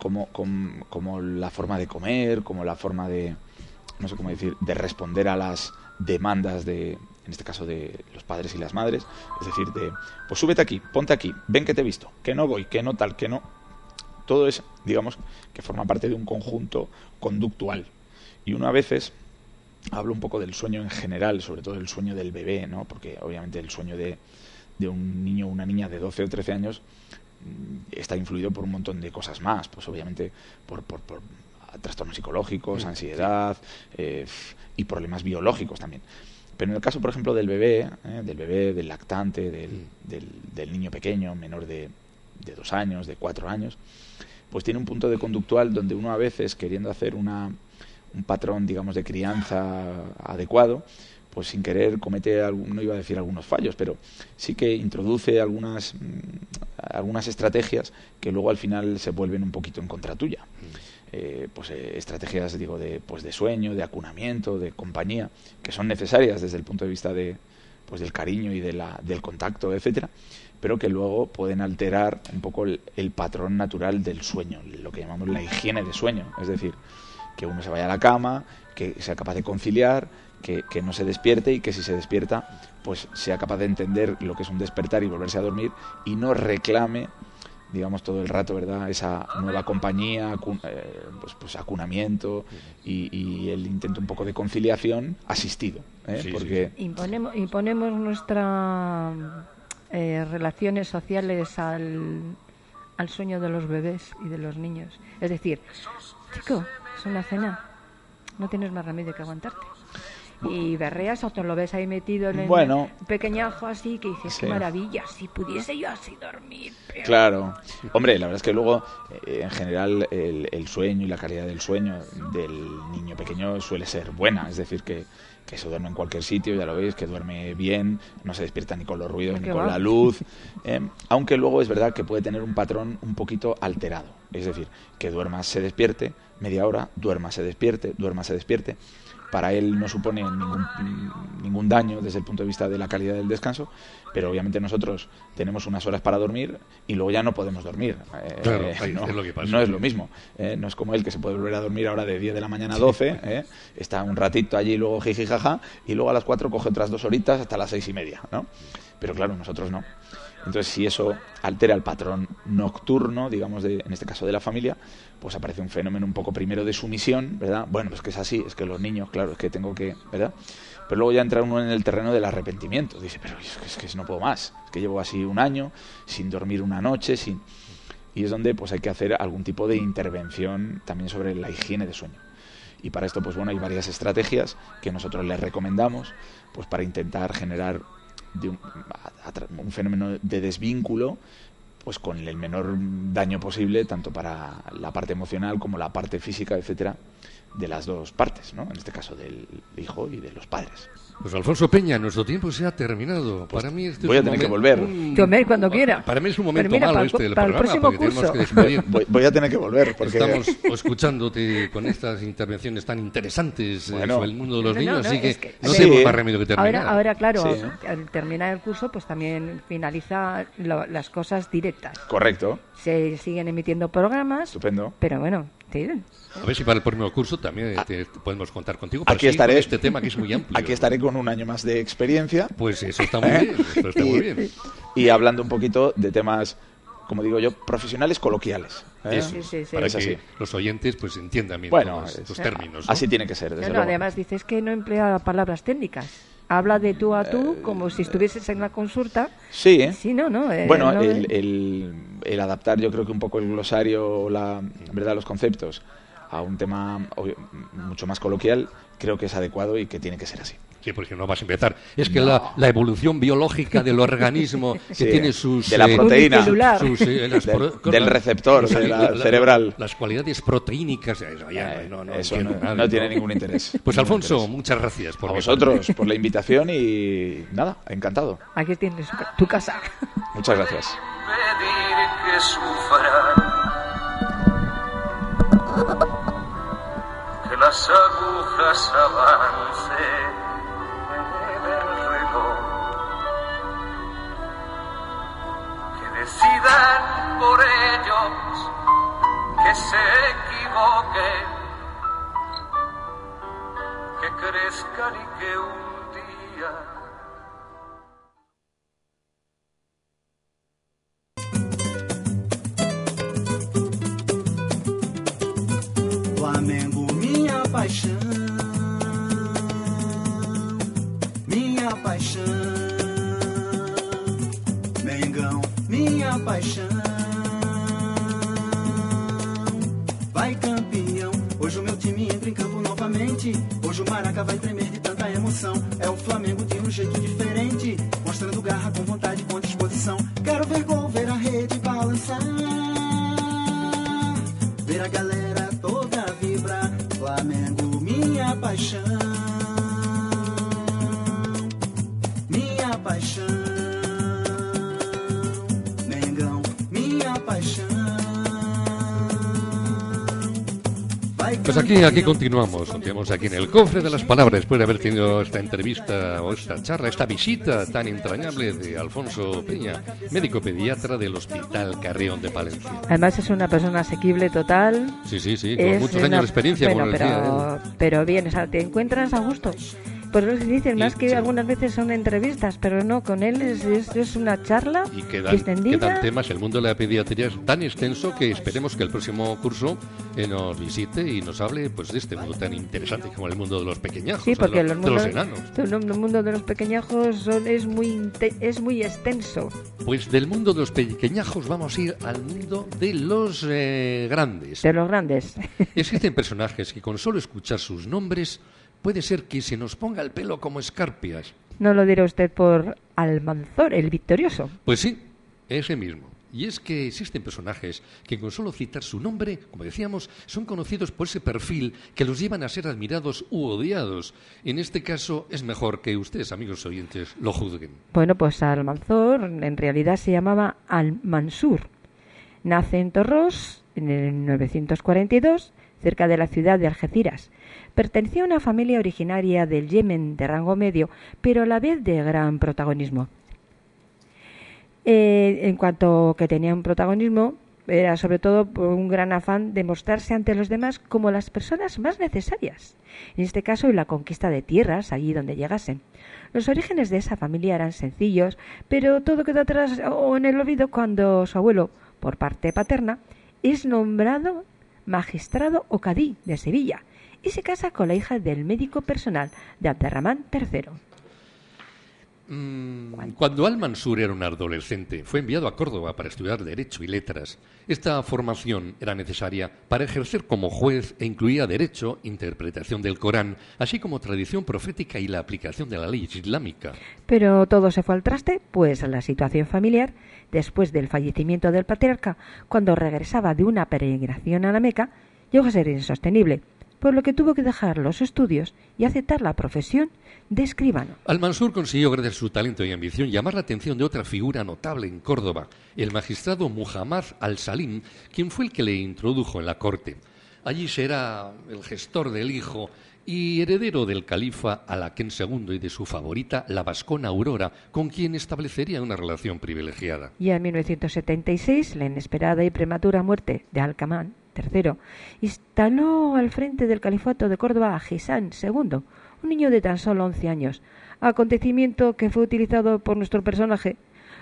Speaker 3: como la forma de comer, como la forma de, no sé cómo decir, de responder a las demandas de, en este caso de los padres y las madres, es decir, pues súbete aquí, ponte aquí, ven que te he visto, que no voy, que no tal, que no. Todo es, digamos, que forma parte de un conjunto conductual. Y uno a veces habla un poco del sueño en general, sobre todo el sueño del bebé, ¿no? Porque obviamente el sueño de un niño o una niña de 12 o 13 años está influido por un montón de cosas más, pues obviamente por trastornos psicológicos, ansiedad y problemas biológicos también. Pero en el caso, por ejemplo, del bebé, del lactante, del niño pequeño, menor de 2 años, de 4 años, pues tiene un punto de conductual donde uno a veces, queriendo hacer un patrón, digamos, de crianza adecuado, pues sin querer comete, no iba a decir algunos fallos, pero sí que introduce algunas estrategias que luego al final se vuelven un poquito en contra tuya. Estrategias, digo, de sueño, de acunamiento, de compañía, que son necesarias desde el punto de vista del cariño y del contacto, etcétera, pero que luego pueden alterar un poco el patrón natural del sueño, lo que llamamos la higiene de sueño. Es decir, que uno se vaya a la cama, que sea capaz de conciliar, que no se despierte, y que si se despierta, pues sea capaz de entender lo que es un despertar y volverse a dormir, y no reclame, digamos, todo el rato, ¿verdad?, esa nueva compañía, acunamiento y el intento un poco de conciliación asistido, porque
Speaker 2: imponemos nuestras relaciones sociales al sueño de los bebés y de los niños. Es decir, chico, es una cena, no tienes más remedio que aguantarte. Y berreas o te lo ves ahí metido en un pequeñajo así, que dices, qué maravilla, si pudiese yo así dormir. Pero...
Speaker 3: Claro. Hombre, la verdad es que luego, en general, el sueño y la calidad del sueño del niño pequeño suele ser buena. Es decir, que se duerme en cualquier sitio, ya lo veis, que duerme bien, no se despierta ni con los ruidos ni con la luz. Aunque luego es verdad que puede tener un patrón un poquito alterado. Es decir, que duerma, se despierte, media hora, duerma, se despierte, duerma, se despierte. Para él no supone ningún daño desde el punto de vista de la calidad del descanso, pero obviamente nosotros tenemos unas horas para dormir y luego ya no podemos dormir.
Speaker 1: Claro, es lo que pasa.
Speaker 3: No es lo mismo. No es como él, que se puede volver a dormir ahora de 10 de la mañana a 12, está un ratito allí, luego jiji jaja, y luego a las 4 coge otras 2 horitas hasta las 6:30, ¿no? Pero claro, nosotros no. Entonces, si eso altera el patrón nocturno, digamos, en este caso de la familia, pues aparece un fenómeno un poco primero de sumisión, ¿verdad? Bueno, pues que es así, es que los niños, claro, es que tengo que, ¿verdad? Pero luego ya entra uno en el terreno del arrepentimiento. Dice, pero es que no puedo más, es que llevo así un año sin dormir una noche, y es donde pues hay que hacer algún tipo de intervención también sobre la higiene de sueño. Y para esto, pues bueno, hay varias estrategias que nosotros les recomendamos, pues para intentar generar un fenómeno de desvínculo, pues con el menor daño posible, tanto para la parte emocional como la parte física, etcétera, de las dos partes, ¿no? En este caso del hijo y de los padres.
Speaker 1: Pues Alfonso Peña, nuestro tiempo se ha terminado.
Speaker 3: Pues
Speaker 1: para mí
Speaker 3: voy a tener que volver.
Speaker 2: Cuando quiera.
Speaker 1: Para mí es un momento malo del
Speaker 2: para
Speaker 1: programa,
Speaker 2: el próximo
Speaker 1: porque
Speaker 2: curso.
Speaker 1: tenemos que despedir.
Speaker 3: Voy a tener que volver, porque
Speaker 1: estamos escuchándote con estas intervenciones tan interesantes sobre el mundo de los niños, así que no tenemos más remedio que terminar.
Speaker 2: Ahora claro, al terminar el curso, pues también finaliza las cosas directas.
Speaker 3: Correcto.
Speaker 2: Se siguen emitiendo programas.
Speaker 3: Estupendo.
Speaker 2: Pero bueno,
Speaker 1: a ver si para el próximo curso también podemos contar contigo.
Speaker 3: Aquí estaré.
Speaker 1: Con este tema que es muy amplio.
Speaker 3: Aquí estaré con un año más de experiencia.
Speaker 1: Pues eso está muy bien. Eso está muy bien.
Speaker 3: Y hablando un poquito de temas, como digo yo, profesionales coloquiales.
Speaker 1: Sí. Para que los oyentes pues entiendan bien estos términos, ¿no?
Speaker 3: Así tiene que ser, desde luego.
Speaker 2: Además dices que no emplea palabras técnicas. Habla de tú a tú, como si estuvieses en la consulta.
Speaker 3: Sí,
Speaker 2: Sí, no.
Speaker 3: Bueno, el adaptar, yo creo que un poco el glosario, ¿verdad?, los conceptos a un tema mucho más coloquial, creo que es adecuado y que tiene que ser así.
Speaker 1: Sí, porque no vas a empezar. Es que la evolución biológica del organismo que tiene sus...
Speaker 3: de la proteína,
Speaker 1: del
Speaker 3: receptor cerebral.
Speaker 1: Las cualidades proteínicas, eso
Speaker 3: no tiene ningún interés.
Speaker 1: Pues Alfonso, muchas gracias
Speaker 3: a vosotros por la invitación y nada, encantado.
Speaker 2: Aquí tienes tu casa.
Speaker 3: Muchas gracias.
Speaker 4: Que las agujas avancen en el reloj, que decidan por ellos que se equivoquen, que crezcan y que un día
Speaker 5: Flamengo, minha paixão, minha paixão. Mengão, minha paixão. Vai campeão, hoje o meu time entra em campo novamente. Hoje o Maraca vai tremer de tanta emoção. É o Flamengo de um jeito diferente, mostrando garra com vontade, com disposição. Quero ver gol, ver a rede balançar, ver a galera toda vibrar. Flamengo, minha paixão. paixão.
Speaker 1: Pues aquí continuamos aquí en el cofre de las palabras, después de haber tenido esta entrevista o esta charla, esta visita tan entrañable de Alfonso Peña, médico pediatra del Hospital Carrión de Palencia.
Speaker 2: Además es una persona asequible total.
Speaker 1: Sí, con muchos años de experiencia.
Speaker 2: Bueno, pero bien, o sea, te encuentras a gusto. Por eso se dicen más que algunas veces son entrevistas, pero no, con él es una charla
Speaker 1: y
Speaker 2: extendida.
Speaker 1: Quedan temas, el mundo de la pediatría es tan extenso que esperemos que el próximo curso nos visite y nos hable pues de este mundo tan interesante como el mundo de los pequeñajos,
Speaker 2: sí, porque
Speaker 1: de los enanos.
Speaker 2: El mundo de los pequeñajos es muy extenso.
Speaker 1: Pues del mundo de los pequeñajos vamos a ir al mundo de los grandes.
Speaker 2: De los grandes.
Speaker 1: Existen personajes que con solo escuchar sus nombres puede ser que se nos ponga el pelo como escarpias.
Speaker 2: No lo dirá usted por Almanzor, el victorioso.
Speaker 1: Pues sí, ese mismo. Y es que existen personajes que con solo citar su nombre, como decíamos, son conocidos por ese perfil que los llevan a ser admirados u odiados. En este caso es mejor que ustedes, amigos oyentes, lo juzguen.
Speaker 2: Bueno, pues Almanzor en realidad se llamaba Al-Mansur. Nace en Torros en el 1942, cerca de la ciudad de Algeciras. Pertenecía a una familia originaria del Yemen de rango medio, pero a la vez de gran protagonismo. En cuanto que tenía un protagonismo, era sobre todo por un gran afán de mostrarse ante los demás como las personas más necesarias. En este caso, en la conquista de tierras, allí donde llegasen. Los orígenes de esa familia eran sencillos, pero todo quedó atrás o en el olvido cuando su abuelo, por parte paterna, es nombrado magistrado o cadí de Sevilla y se casa con la hija del médico personal de Abderramán III.
Speaker 1: Cuando Al-Mansur era un adolescente, fue enviado a Córdoba para estudiar Derecho y Letras. Esta formación era necesaria para ejercer como juez e incluía Derecho, interpretación del Corán, así como tradición profética y la aplicación de la ley islámica.
Speaker 2: Pero todo se fue al traste, pues la situación familiar, después del fallecimiento del patriarca, cuando regresaba de una peregrinación a la Meca, llegó a ser insostenible, por lo que tuvo que dejar los estudios y aceptar la profesión de escribano.
Speaker 1: Al-Mansur consiguió, gracias a su talento y ambición, llamar la atención de otra figura notable en Córdoba, el magistrado Muhammad al-Salim, quien fue el que le introdujo en la corte. Allí será el gestor del hijo y heredero del califa Alaquén II y de su favorita, la vascona Aurora, con quien establecería una relación privilegiada.
Speaker 2: Y en 1976, la inesperada y prematura muerte de Al-Kamán III instaló al frente del califato de Córdoba a Gisán II, un niño de tan solo 11 años, acontecimiento que fue utilizado por nuestro personaje,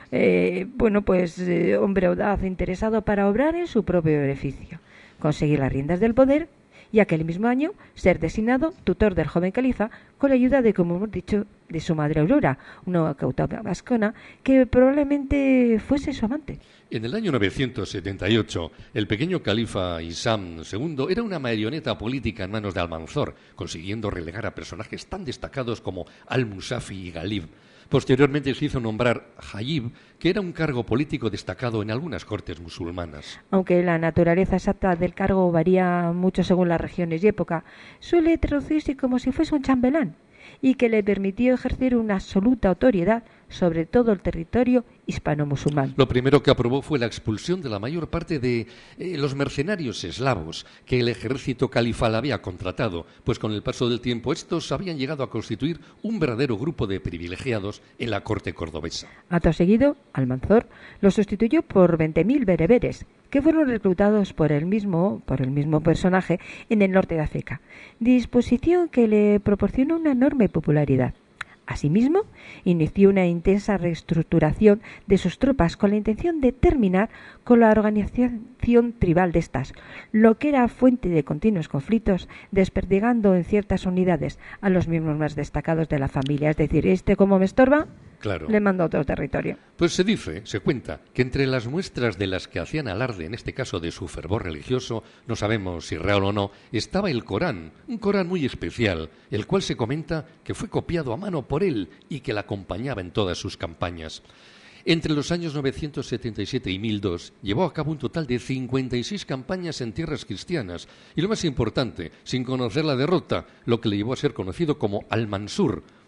Speaker 2: hombre audaz, interesado para obrar en su propio beneficio, conseguir las riendas del poder y aquel mismo año ser designado tutor del joven califa con la ayuda de, como hemos dicho, de su madre Aurora, una cauta vascona que probablemente fuese su amante.
Speaker 1: En el año 978, el pequeño califa Hisam II era una marioneta política en manos de Almanzor, consiguiendo relegar a personajes tan destacados como Al-Musafi y Ghalib. Posteriormente se hizo nombrar Hajib, que era un cargo político destacado en algunas cortes musulmanas.
Speaker 2: Aunque la naturaleza exacta del cargo varía mucho según las regiones y época, suele traducirse como si fuese un chambelán, y que le permitió ejercer una absoluta autoridad sobre todo el territorio hispano-musulmán.
Speaker 1: Lo primero que aprobó fue la expulsión de la mayor parte de los mercenarios eslavos que el ejército califal había contratado, pues con el paso del tiempo estos habían llegado a constituir un verdadero grupo de privilegiados en la corte cordobesa.
Speaker 2: Acto seguido, Almanzor lo sustituyó por 20.000 bereberes, que fueron reclutados por el mismo personaje en el norte de África, disposición que le proporcionó una enorme popularidad. Asimismo, inició una intensa reestructuración de sus tropas con la intención de terminar con la organización tribal de estas, lo que era fuente de continuos conflictos, desperdigando en ciertas unidades a los miembros más destacados de la familia. Es decir, como me estorba,
Speaker 1: claro,
Speaker 2: le mando a otro territorio.
Speaker 1: Pues se cuenta, que entre las muestras de las que hacían alarde, en este caso de su fervor religioso, no sabemos si real o no, estaba el Corán, un Corán muy especial, el cual se comenta que fue copiado a mano por él y que le acompañaba en todas sus campañas. Entre los años 977 y 1002 llevó a cabo un total de 56 campañas en tierras cristianas y lo más importante, sin conocer la derrota, lo que le llevó a ser conocido como Al-Mansur,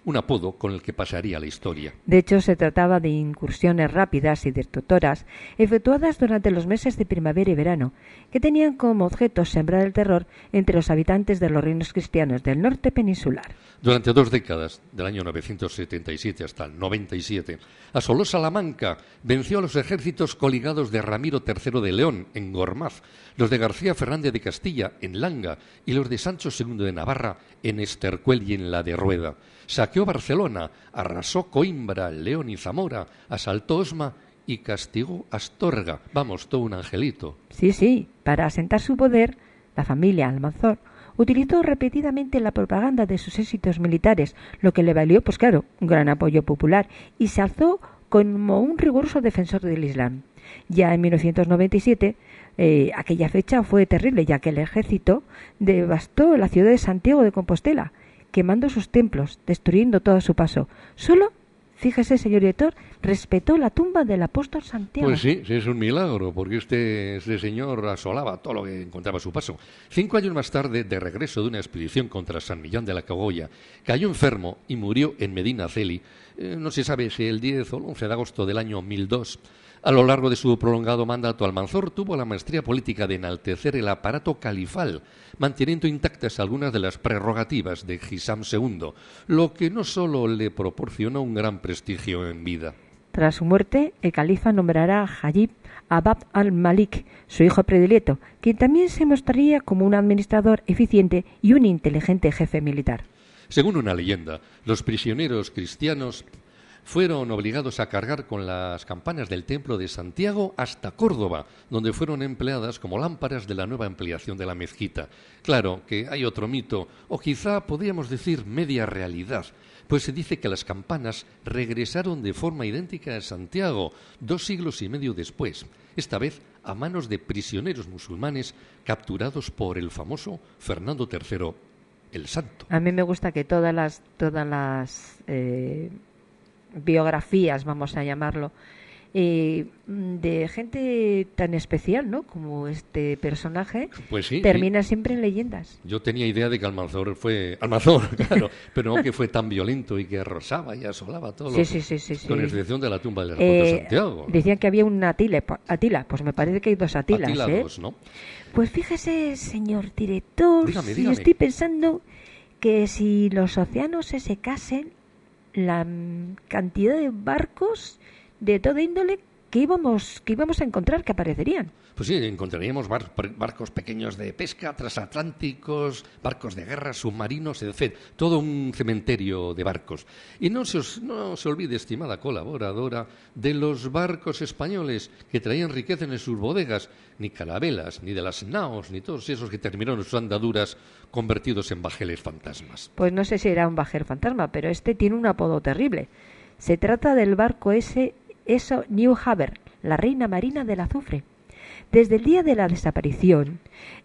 Speaker 1: un apodo con el que pasaría a la historia.
Speaker 2: De hecho, se trataba de incursiones rápidas y destructoras efectuadas durante los meses de primavera y verano, que tenían como objeto sembrar el terror entre los habitantes de los reinos cristianos del norte peninsular.
Speaker 1: Durante 2 décadas, del año 977 hasta el 97, asoló Salamanca, venció a los ejércitos coligados de Ramiro III de León en Gormaz, los de García Fernández de Castilla en Langa y los de Sancho II de Navarra en Estercuel y en la de Rueda. Saqueó Barcelona, arrasó Coimbra, León y Zamora, asaltó Osma y castigó Astorga. Vamos, todo un angelito.
Speaker 2: Sí, para asentar su poder, la familia Almanzor utilizó repetidamente la propaganda de sus éxitos militares, lo que le valió, pues claro, un gran apoyo popular, y se alzó como un riguroso defensor del Islam. Ya en 1997, aquella fecha fue terrible, ya que el ejército devastó la ciudad de Santiago de Compostela, quemando sus templos, destruyendo todo a su paso. Solo, fíjese, señor director, respetó la tumba del apóstol Santiago.
Speaker 1: Pues sí, es un milagro, porque este señor asolaba todo lo que encontraba a su paso. 5 años más tarde, de regreso de una expedición contra San Millán de la Cogolla, cayó enfermo y murió en Medinaceli, no se sabe si el 10 o el 11 de agosto del año 1002. A lo largo de su prolongado mandato, Almanzor tuvo la maestría política de enaltecer el aparato califal, manteniendo intactas algunas de las prerrogativas de Hisam II, lo que no solo le proporcionó un gran prestigio en vida.
Speaker 2: Tras su muerte, el califa nombrará a Hajib Abd al-Malik, su hijo predilecto, quien también se mostraría como un administrador eficiente y un inteligente jefe militar.
Speaker 1: Según una leyenda, los prisioneros cristianos fueron obligados a cargar con las campanas del Templo de Santiago hasta Córdoba, donde fueron empleadas como lámparas de la nueva ampliación de la mezquita. Claro que hay otro mito, o quizá podríamos decir media realidad, pues se dice que las campanas regresaron de forma idéntica a Santiago 2 siglos y medio después, esta vez a manos de prisioneros musulmanes capturados por el famoso Fernando III el Santo.
Speaker 2: A mí me gusta que todas las biografías, vamos a llamarlo, de gente tan especial, ¿no?, como este personaje,
Speaker 1: pues sí,
Speaker 2: termina siempre en leyendas.
Speaker 1: Yo tenía idea de que Almanzor, claro, pero no que fue tan violento y que arrasaba y asolaba todo,
Speaker 2: sí.
Speaker 1: Con excepción de la tumba del apóstol Santiago.
Speaker 2: Decían que había un Atila, pues me parece que hay 2 Atilas.
Speaker 1: Atila 2, ¿no?
Speaker 2: Pues fíjese, señor director,
Speaker 1: dígame.
Speaker 2: Estoy pensando que si los océanos se secasen, la cantidad de barcos de toda índole que íbamos a encontrar, que aparecerían.
Speaker 1: Pues sí, encontraríamos barcos pequeños de pesca, transatlánticos, barcos de guerra, submarinos, etc. Todo un cementerio de barcos. Y no se olvide, estimada colaboradora, de los barcos españoles que traían riqueza en sus bodegas, ni carabelas, ni de las naos, ni todos esos que terminaron sus andaduras convertidos en bajeles fantasmas.
Speaker 2: Pues no sé si era un bajel fantasma, pero este tiene un apodo terrible. Se trata del barco eso New Haven, la reina marina del azufre. Desde el día de la desaparición,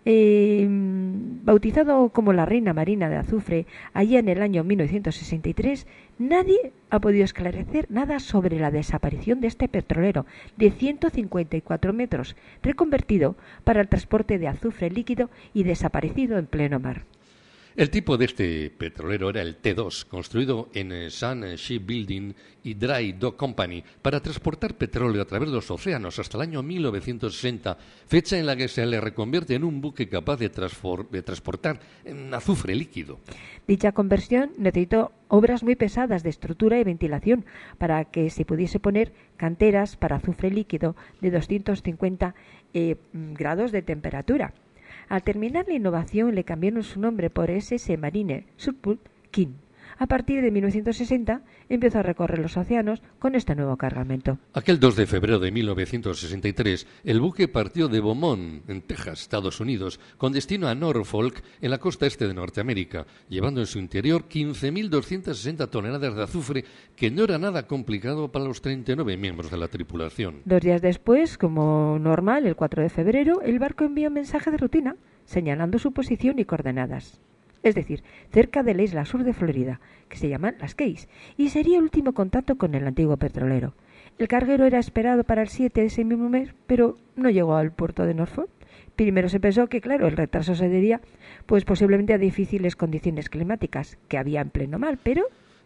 Speaker 2: bautizado como la reina marina de azufre, allá en el año 1963, nadie ha podido esclarecer nada sobre la desaparición de este petrolero de 154 metros, reconvertido para el transporte de azufre líquido y desaparecido en pleno mar.
Speaker 1: El tipo de este petrolero era el T2, construido en Sun Shipbuilding y Dry Dock Company para transportar petróleo a través de los océanos hasta el año 1960, fecha en la que se le reconvierte en un buque capaz de transportar azufre líquido.
Speaker 2: Dicha conversión necesitó obras muy pesadas de estructura y ventilación para que se pudiese poner canteras para azufre líquido de 250 grados de temperatura. Al terminar la innovación le cambiaron su nombre por SS Marine Surplus King. A partir de 1960 empezó a recorrer los océanos con este nuevo cargamento.
Speaker 1: Aquel 2 de febrero de 1963, el buque partió de Beaumont, en Texas, Estados Unidos, con destino a Norfolk, en la costa este de Norteamérica, llevando en su interior 15.260 toneladas de azufre, que no era nada complicado para los 39 miembros de la tripulación.
Speaker 2: 2 días después, como normal, el 4 de febrero, el barco envió un mensaje de rutina, señalando su posición y coordenadas. Es decir, cerca de la isla sur de Florida, que se llaman Las Keys, y sería el último contacto con el antiguo petrolero. El carguero era esperado para el 7 de ese mismo mes, pero no llegó al puerto de Norfolk. Primero se pensó que, claro, el retraso se debía, pues posiblemente a difíciles condiciones climáticas que había en pleno mar, pero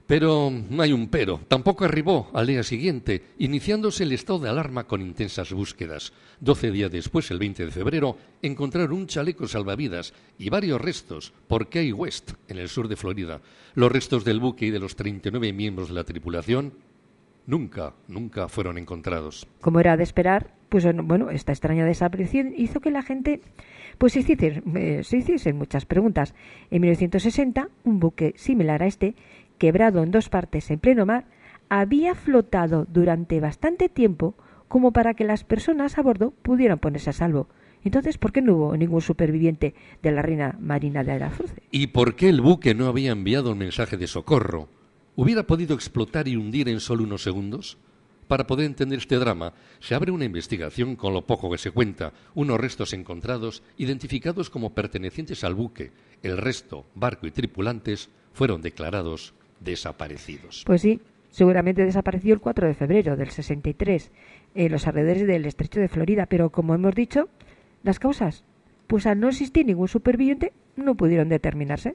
Speaker 1: Pero no hay un pero. Tampoco arribó al día siguiente, iniciándose el estado de alarma con intensas búsquedas. 12 días después, el 20 de febrero, encontraron un chaleco salvavidas y varios restos por Key West, en el sur de Florida. Los restos del buque y de los 39 miembros de la tripulación nunca fueron encontrados.
Speaker 2: Como era de esperar, pues bueno, esta extraña desaparición hizo que la gente pues se hiciesen muchas preguntas. En 1960, un buque similar a este, quebrado en dos partes en pleno mar, había flotado durante bastante tiempo como para que las personas a bordo pudieran ponerse a salvo. Entonces, ¿por qué no hubo ningún superviviente de la Reina Marina de Arafurce?
Speaker 1: ¿Y por qué el buque no había enviado un mensaje de socorro? ¿Hubiera podido explotar y hundir en solo unos segundos? Para poder entender este drama, se abre una investigación con lo poco que se cuenta, unos restos encontrados, identificados como pertenecientes al buque. El resto, barco y tripulantes, fueron declarados desaparecidos.
Speaker 2: Pues sí, seguramente desapareció el 4 de febrero del 63 en los alrededores del estrecho de Florida, pero como hemos dicho, las causas, pues al no existir ningún superviviente, no pudieron determinarse.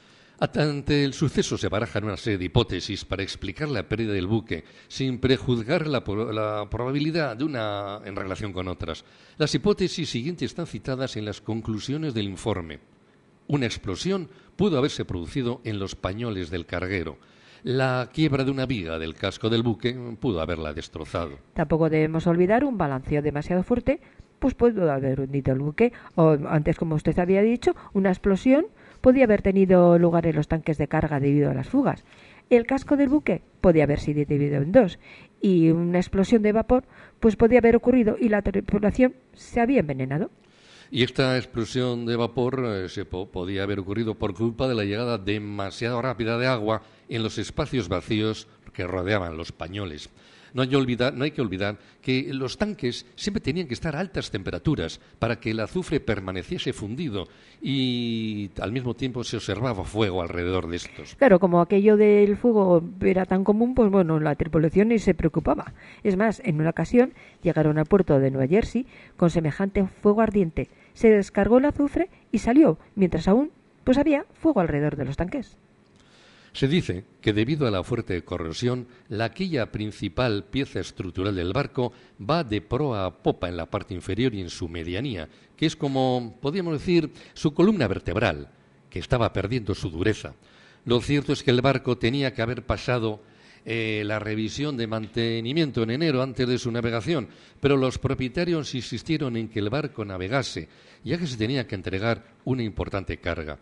Speaker 1: Ante el suceso se barajan una serie de hipótesis para explicar la pérdida del buque, sin prejuzgar la probabilidad de una en relación con otras. Las hipótesis siguientes están citadas en las conclusiones del informe. Una explosión pudo haberse producido en los pañoles del carguero. La quiebra de una viga del casco del buque pudo haberla destrozado.
Speaker 2: Tampoco debemos olvidar un balanceo demasiado fuerte, pues pudo haber hundido el buque. O antes, como usted había dicho, una explosión podía haber tenido lugar en los tanques de carga debido a las fugas. El casco del buque podía haber sido dividido en dos y una explosión de vapor pues podía haber ocurrido y la tripulación se había envenenado.
Speaker 1: Y esta explosión de vapor podía haber ocurrido por culpa de la llegada demasiado rápida de agua en los espacios vacíos que rodeaban los pañoles. No hay que olvidar que los tanques siempre tenían que estar a altas temperaturas para que el azufre permaneciese fundido y al mismo tiempo se observaba fuego alrededor de estos.
Speaker 2: Claro, como aquello del fuego era tan común, pues bueno, la tripulación ni se preocupaba. Es más, en una ocasión llegaron al puerto de Nueva Jersey con semejante fuego ardiente. Se descargó el azufre y salió, mientras aún pues había fuego alrededor de los tanques.
Speaker 1: Se dice que debido a la fuerte corrosión, la quilla principal, pieza estructural del barco, va de proa a popa en la parte inferior y en su medianía, que es como, podríamos decir, su columna vertebral, que estaba perdiendo su dureza. Lo cierto es que el barco tenía que haber pasado la revisión de mantenimiento en enero antes de su navegación, pero los propietarios insistieron en que el barco navegase, ya que se tenía que entregar una importante carga.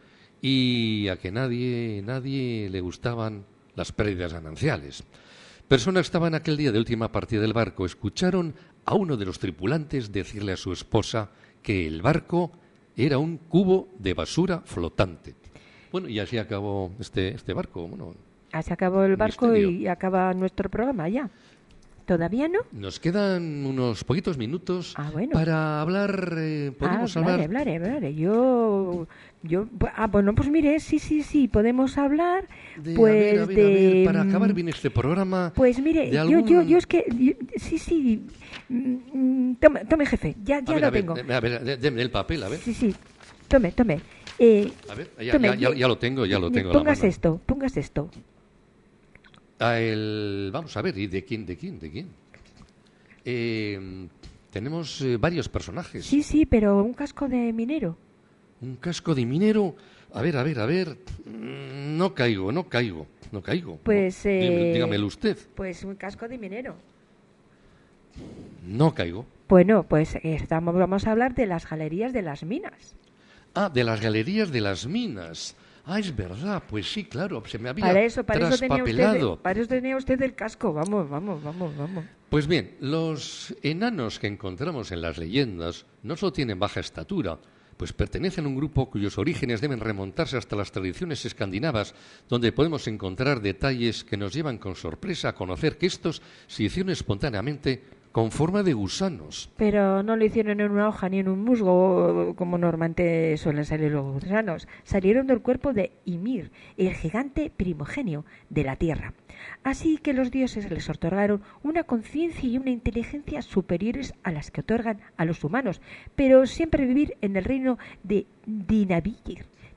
Speaker 1: Y a que nadie le gustaban las pérdidas gananciales. Personas que estaban aquel día de última partida del barco escucharon a uno de los tripulantes decirle a su esposa que el barco era un cubo de basura flotante. Bueno, y así acabó este barco. Bueno,
Speaker 2: así acabó el barco
Speaker 1: misterio.
Speaker 2: Y acaba nuestro programa ya. ¿Todavía no?
Speaker 1: Nos quedan unos poquitos minutos
Speaker 2: bueno.
Speaker 1: para hablar. ¿Podemos hablar?
Speaker 2: Hablaré. Bueno, pues mire, sí, podemos hablar.
Speaker 1: A
Speaker 2: Pues
Speaker 1: ver, para acabar bien este programa.
Speaker 2: Pues mire, yo es que. Sí. Tome, jefe, ya lo tengo.
Speaker 1: A ver, deme el papel, a ver.
Speaker 2: Sí, tome.
Speaker 1: A ver, ya lo tengo.
Speaker 2: Póngase esto.
Speaker 1: Vamos a ver, ¿y de quién? Tenemos varios personajes.
Speaker 2: Sí, pero un casco de minero.
Speaker 1: ¿Un casco de minero? A ver. No caigo.
Speaker 2: Pues...
Speaker 1: dígamelo usted.
Speaker 2: Pues un casco de minero.
Speaker 1: No caigo.
Speaker 2: Bueno, pues vamos a hablar de las galerías de las minas.
Speaker 1: Ah, de las galerías de las minas. Ah, es verdad, pues sí, claro, se me había
Speaker 2: para eso
Speaker 1: traspapelado.
Speaker 2: tenía usted el casco, vamos.
Speaker 1: Pues bien, los enanos que encontramos en las leyendas no solo tienen baja estatura, pues pertenecen a un grupo cuyos orígenes deben remontarse hasta las tradiciones escandinavas, donde podemos encontrar detalles que nos llevan con sorpresa a conocer que estos se hicieron espontáneamente con forma de gusanos.
Speaker 2: Pero no lo hicieron en una hoja ni en un musgo, como normalmente suelen salir los gusanos. Salieron del cuerpo de Ymir, el gigante primogenio de la tierra. Así que los dioses les otorgaron una conciencia y una inteligencia superiores a las que otorgan a los humanos, pero siempre vivir en el reino de Dinavir,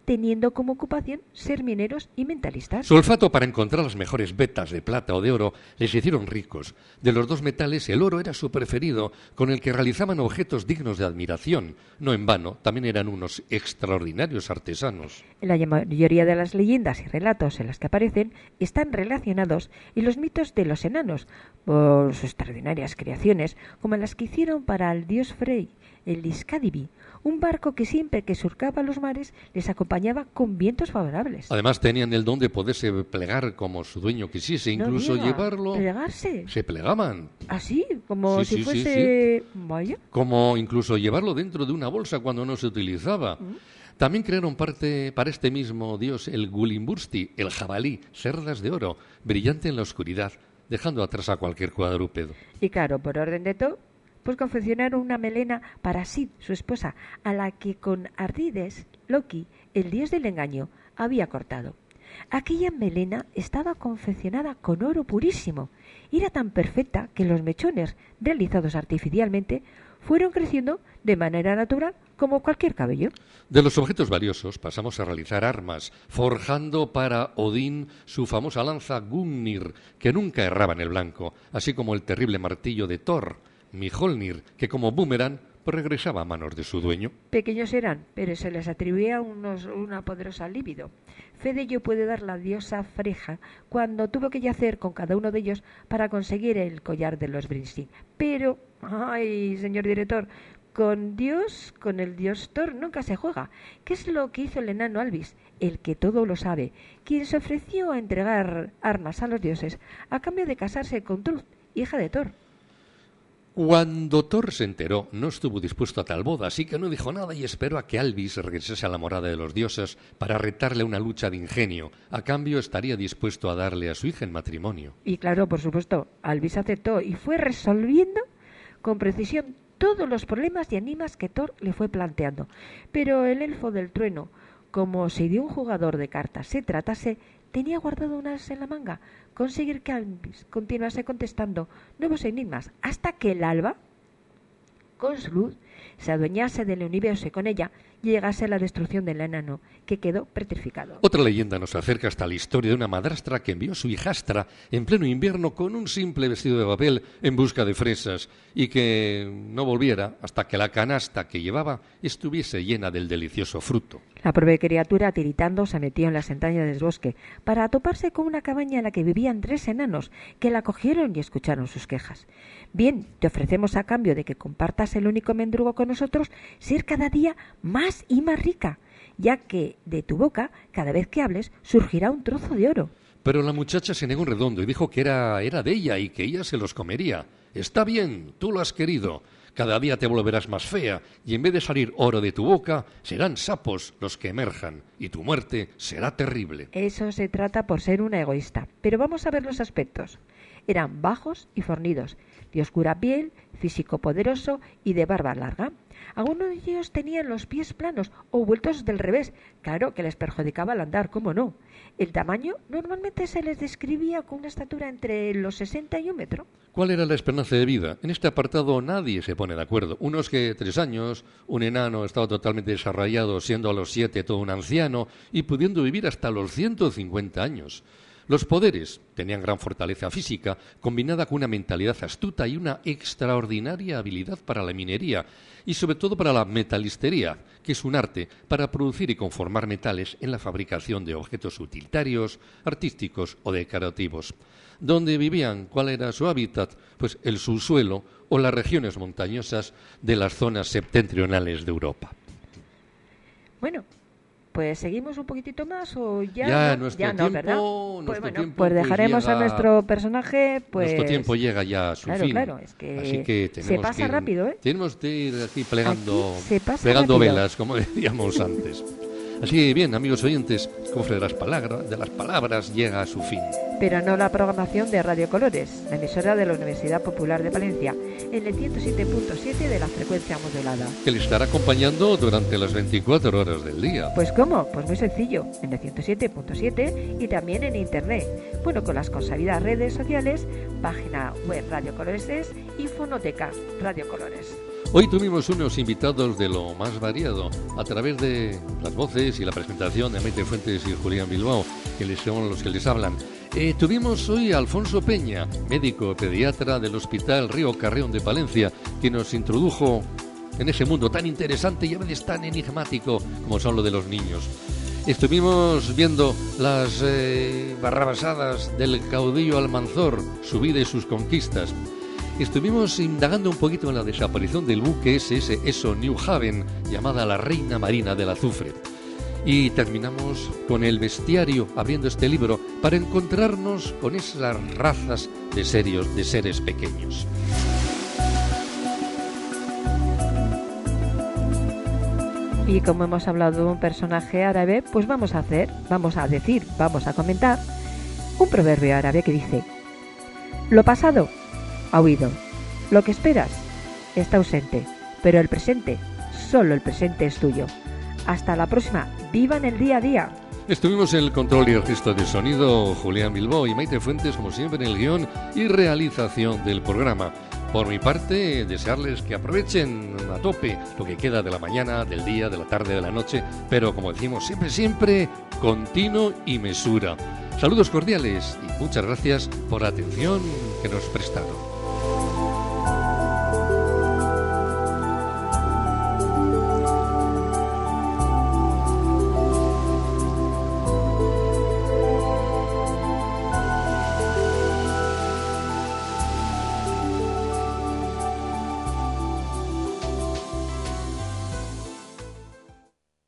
Speaker 2: teniendo como ocupación ser mineros y mentalistas.
Speaker 1: Su olfato para encontrar las mejores vetas de plata o de oro les hicieron ricos. De los dos metales, el oro era su preferido, con el que realizaban objetos dignos de admiración. No en vano, también eran unos extraordinarios artesanos.
Speaker 2: La mayoría de las leyendas y relatos en las que aparecen están relacionados en los mitos de los enanos, por sus extraordinarias creaciones, como las que hicieron para el dios Frey, el Iscadibi, un barco que siempre que surcaba los mares les acompañaba con vientos favorables.
Speaker 1: Además tenían el don de poderse plegar como su dueño quisiese, incluso llevarlo...
Speaker 2: ¿Plegarse?
Speaker 1: Se plegaban.
Speaker 2: ¿Así? Como
Speaker 1: Sí,
Speaker 2: si
Speaker 1: sí,
Speaker 2: fuese...
Speaker 1: sí.
Speaker 2: Vaya.
Speaker 1: Como incluso llevarlo dentro de una bolsa cuando no se utilizaba. También crearon parte para este mismo dios el Gulimbursti, el jabalí, cerdas de oro, brillante en la oscuridad, dejando atrás a cualquier cuadrúpedo.
Speaker 2: Y claro, por orden de todo, pues confeccionaron una melena para Sid, su esposa, a la que con ardides Loki, el dios del engaño, había cortado. Aquella melena estaba confeccionada con oro purísimo y era tan perfecta que los mechones, realizados artificialmente, fueron creciendo de manera natural como cualquier cabello.
Speaker 1: De los objetos valiosos pasamos a realizar armas, forjando para Odín su famosa lanza Gungnir, que nunca erraba en el blanco, así como el terrible martillo de Thor, Mjolnir, que como boomerang pues regresaba a manos de su dueño.
Speaker 2: Pequeños eran, pero se les atribuía una poderosa libido. Fe de ello puede dar la diosa Freja cuando tuvo que yacer con cada uno de ellos para conseguir el collar de los Brimstone. Pero, ay, señor director, con el dios Thor nunca se juega. ¿Qué es lo que hizo el enano Alvis? El que todo lo sabe, quien se ofreció a entregar armas a los dioses a cambio de casarse con Truth, hija de Thor.
Speaker 1: Cuando Thor se enteró, no estuvo dispuesto a tal boda, así que no dijo nada y esperó a que Alvis regresase a la morada de los dioses para retarle una lucha de ingenio. A cambio, estaría dispuesto a darle a su hija en matrimonio.
Speaker 2: Y claro, por supuesto, Alvis aceptó y fue resolviendo con precisión todos los problemas y enigmas que Thor le fue planteando. Pero el elfo del trueno, como si de un jugador de cartas se tratase, tenía guardado un as en la manga: conseguir que Alvis continuase contestando nuevos enigmas hasta que el alba, con su luz, se adueñase del universo y con ella llegase a la destrucción del enano, que quedó petrificado.
Speaker 1: Otra leyenda nos acerca hasta la historia de una madrastra que envió a su hijastra en pleno invierno con un simple vestido de papel en busca de fresas y que no volviera hasta que la canasta que llevaba estuviese llena del delicioso fruto.
Speaker 2: La pobre criatura, tiritando, se metió en las entrañas del bosque para toparse con una cabaña en la que vivían 3 enanos que la acogieron y escucharon sus quejas. Bien, te ofrecemos a cambio de que compartas el único mendrugo con nosotros ser cada día más y más rica, ya que de tu boca, cada vez que hables, surgirá un trozo de oro.
Speaker 1: Pero la muchacha se negó en redondo y dijo que era de ella y que ella se los comería. Está bien, tú lo has querido. Cada día te volverás más fea y en vez de salir oro de tu boca, serán sapos los que emerjan y tu muerte será terrible.
Speaker 2: Eso se trata por ser una egoísta. Pero vamos a ver los aspectos. Eran bajos y fornidos, de oscura piel, físico poderoso y de barba larga. Algunos de ellos tenían los pies planos o vueltos del revés, claro que les perjudicaba al andar, ¿cómo no? El tamaño normalmente se les describía con una estatura entre los 60 y 1 metro.
Speaker 1: ¿Cuál era la esperanza de vida? En este apartado nadie se pone de acuerdo. Unos que 3 años, un enano estaba totalmente desarrollado, siendo a los 7 todo un anciano y pudiendo vivir hasta los 150 años. Los poderes tenían gran fortaleza física, combinada con una mentalidad astuta y una extraordinaria habilidad para la minería y sobre todo para la metalistería, que es un arte para producir y conformar metales en la fabricación de objetos utilitarios, artísticos o decorativos. ¿Dónde vivían? ¿Cuál era su hábitat? Pues el subsuelo o las regiones montañosas de las zonas septentrionales de Europa.
Speaker 2: Bueno, pues seguimos un poquitito más o ya no,
Speaker 1: nuestro
Speaker 2: ya
Speaker 1: tiempo,
Speaker 2: no, ¿verdad?
Speaker 1: Nuestro
Speaker 2: Pues
Speaker 1: tiempo,
Speaker 2: pues dejaremos
Speaker 1: llega,
Speaker 2: a nuestro personaje, pues
Speaker 1: nuestro tiempo llega ya a su fin.
Speaker 2: Claro, es que,
Speaker 1: así que
Speaker 2: se pasa rápido, ¿eh?
Speaker 1: Tenemos que ir aquí plegando
Speaker 2: rápido.
Speaker 1: velas, como decíamos antes. Así bien, amigos oyentes, Cofre de las Palabras llega a su fin.
Speaker 2: pero no la programación de Radio Colores, la emisora de la Universidad Popular de Palencia, en el 107.7 de la frecuencia modulada.
Speaker 1: Que le estará acompañando durante las 24 horas del día.
Speaker 2: Pues ¿cómo? Pues muy sencillo, en el 107.7 y también en internet. Bueno, con las consabidas redes sociales, página web Radio Colores y fonoteca Radio Colores.
Speaker 1: Hoy tuvimos unos invitados de lo más variado, a través de las voces y la presentación de Maite Fuentes y Julián Bilbao, que son los que les hablan. Tuvimos hoy a Alfonso Peña, médico pediatra del Hospital Río Carrión de Palencia, que nos introdujo en ese mundo tan interesante y a veces tan enigmático como son lo de los niños. Estuvimos viendo las barrabasadas del caudillo Almanzor, su vida y sus conquistas. Estuvimos indagando un poquito en la desaparición del buque SSO New Haven, llamada la Reina Marina del Azufre. Y terminamos con el bestiario, abriendo este libro, para encontrarnos con esas razas de seres pequeños.
Speaker 2: Y como hemos hablado de un personaje árabe, pues vamos a comentar un proverbio árabe que dice: lo pasado ha huido, lo que esperas está ausente, pero el presente, solo el presente es tuyo. Hasta la próxima, vivan el día a día.
Speaker 1: Estuvimos en el control y el registro de sonido Julián Bilbao y Maite Fuentes, como siempre, en el guión y realización del programa. Por mi parte, desearles que aprovechen a tope lo que queda de la mañana, del día, de la tarde, de la noche, pero como decimos siempre, con tino y mesura. Saludos cordiales y muchas gracias por la atención que nos prestaron.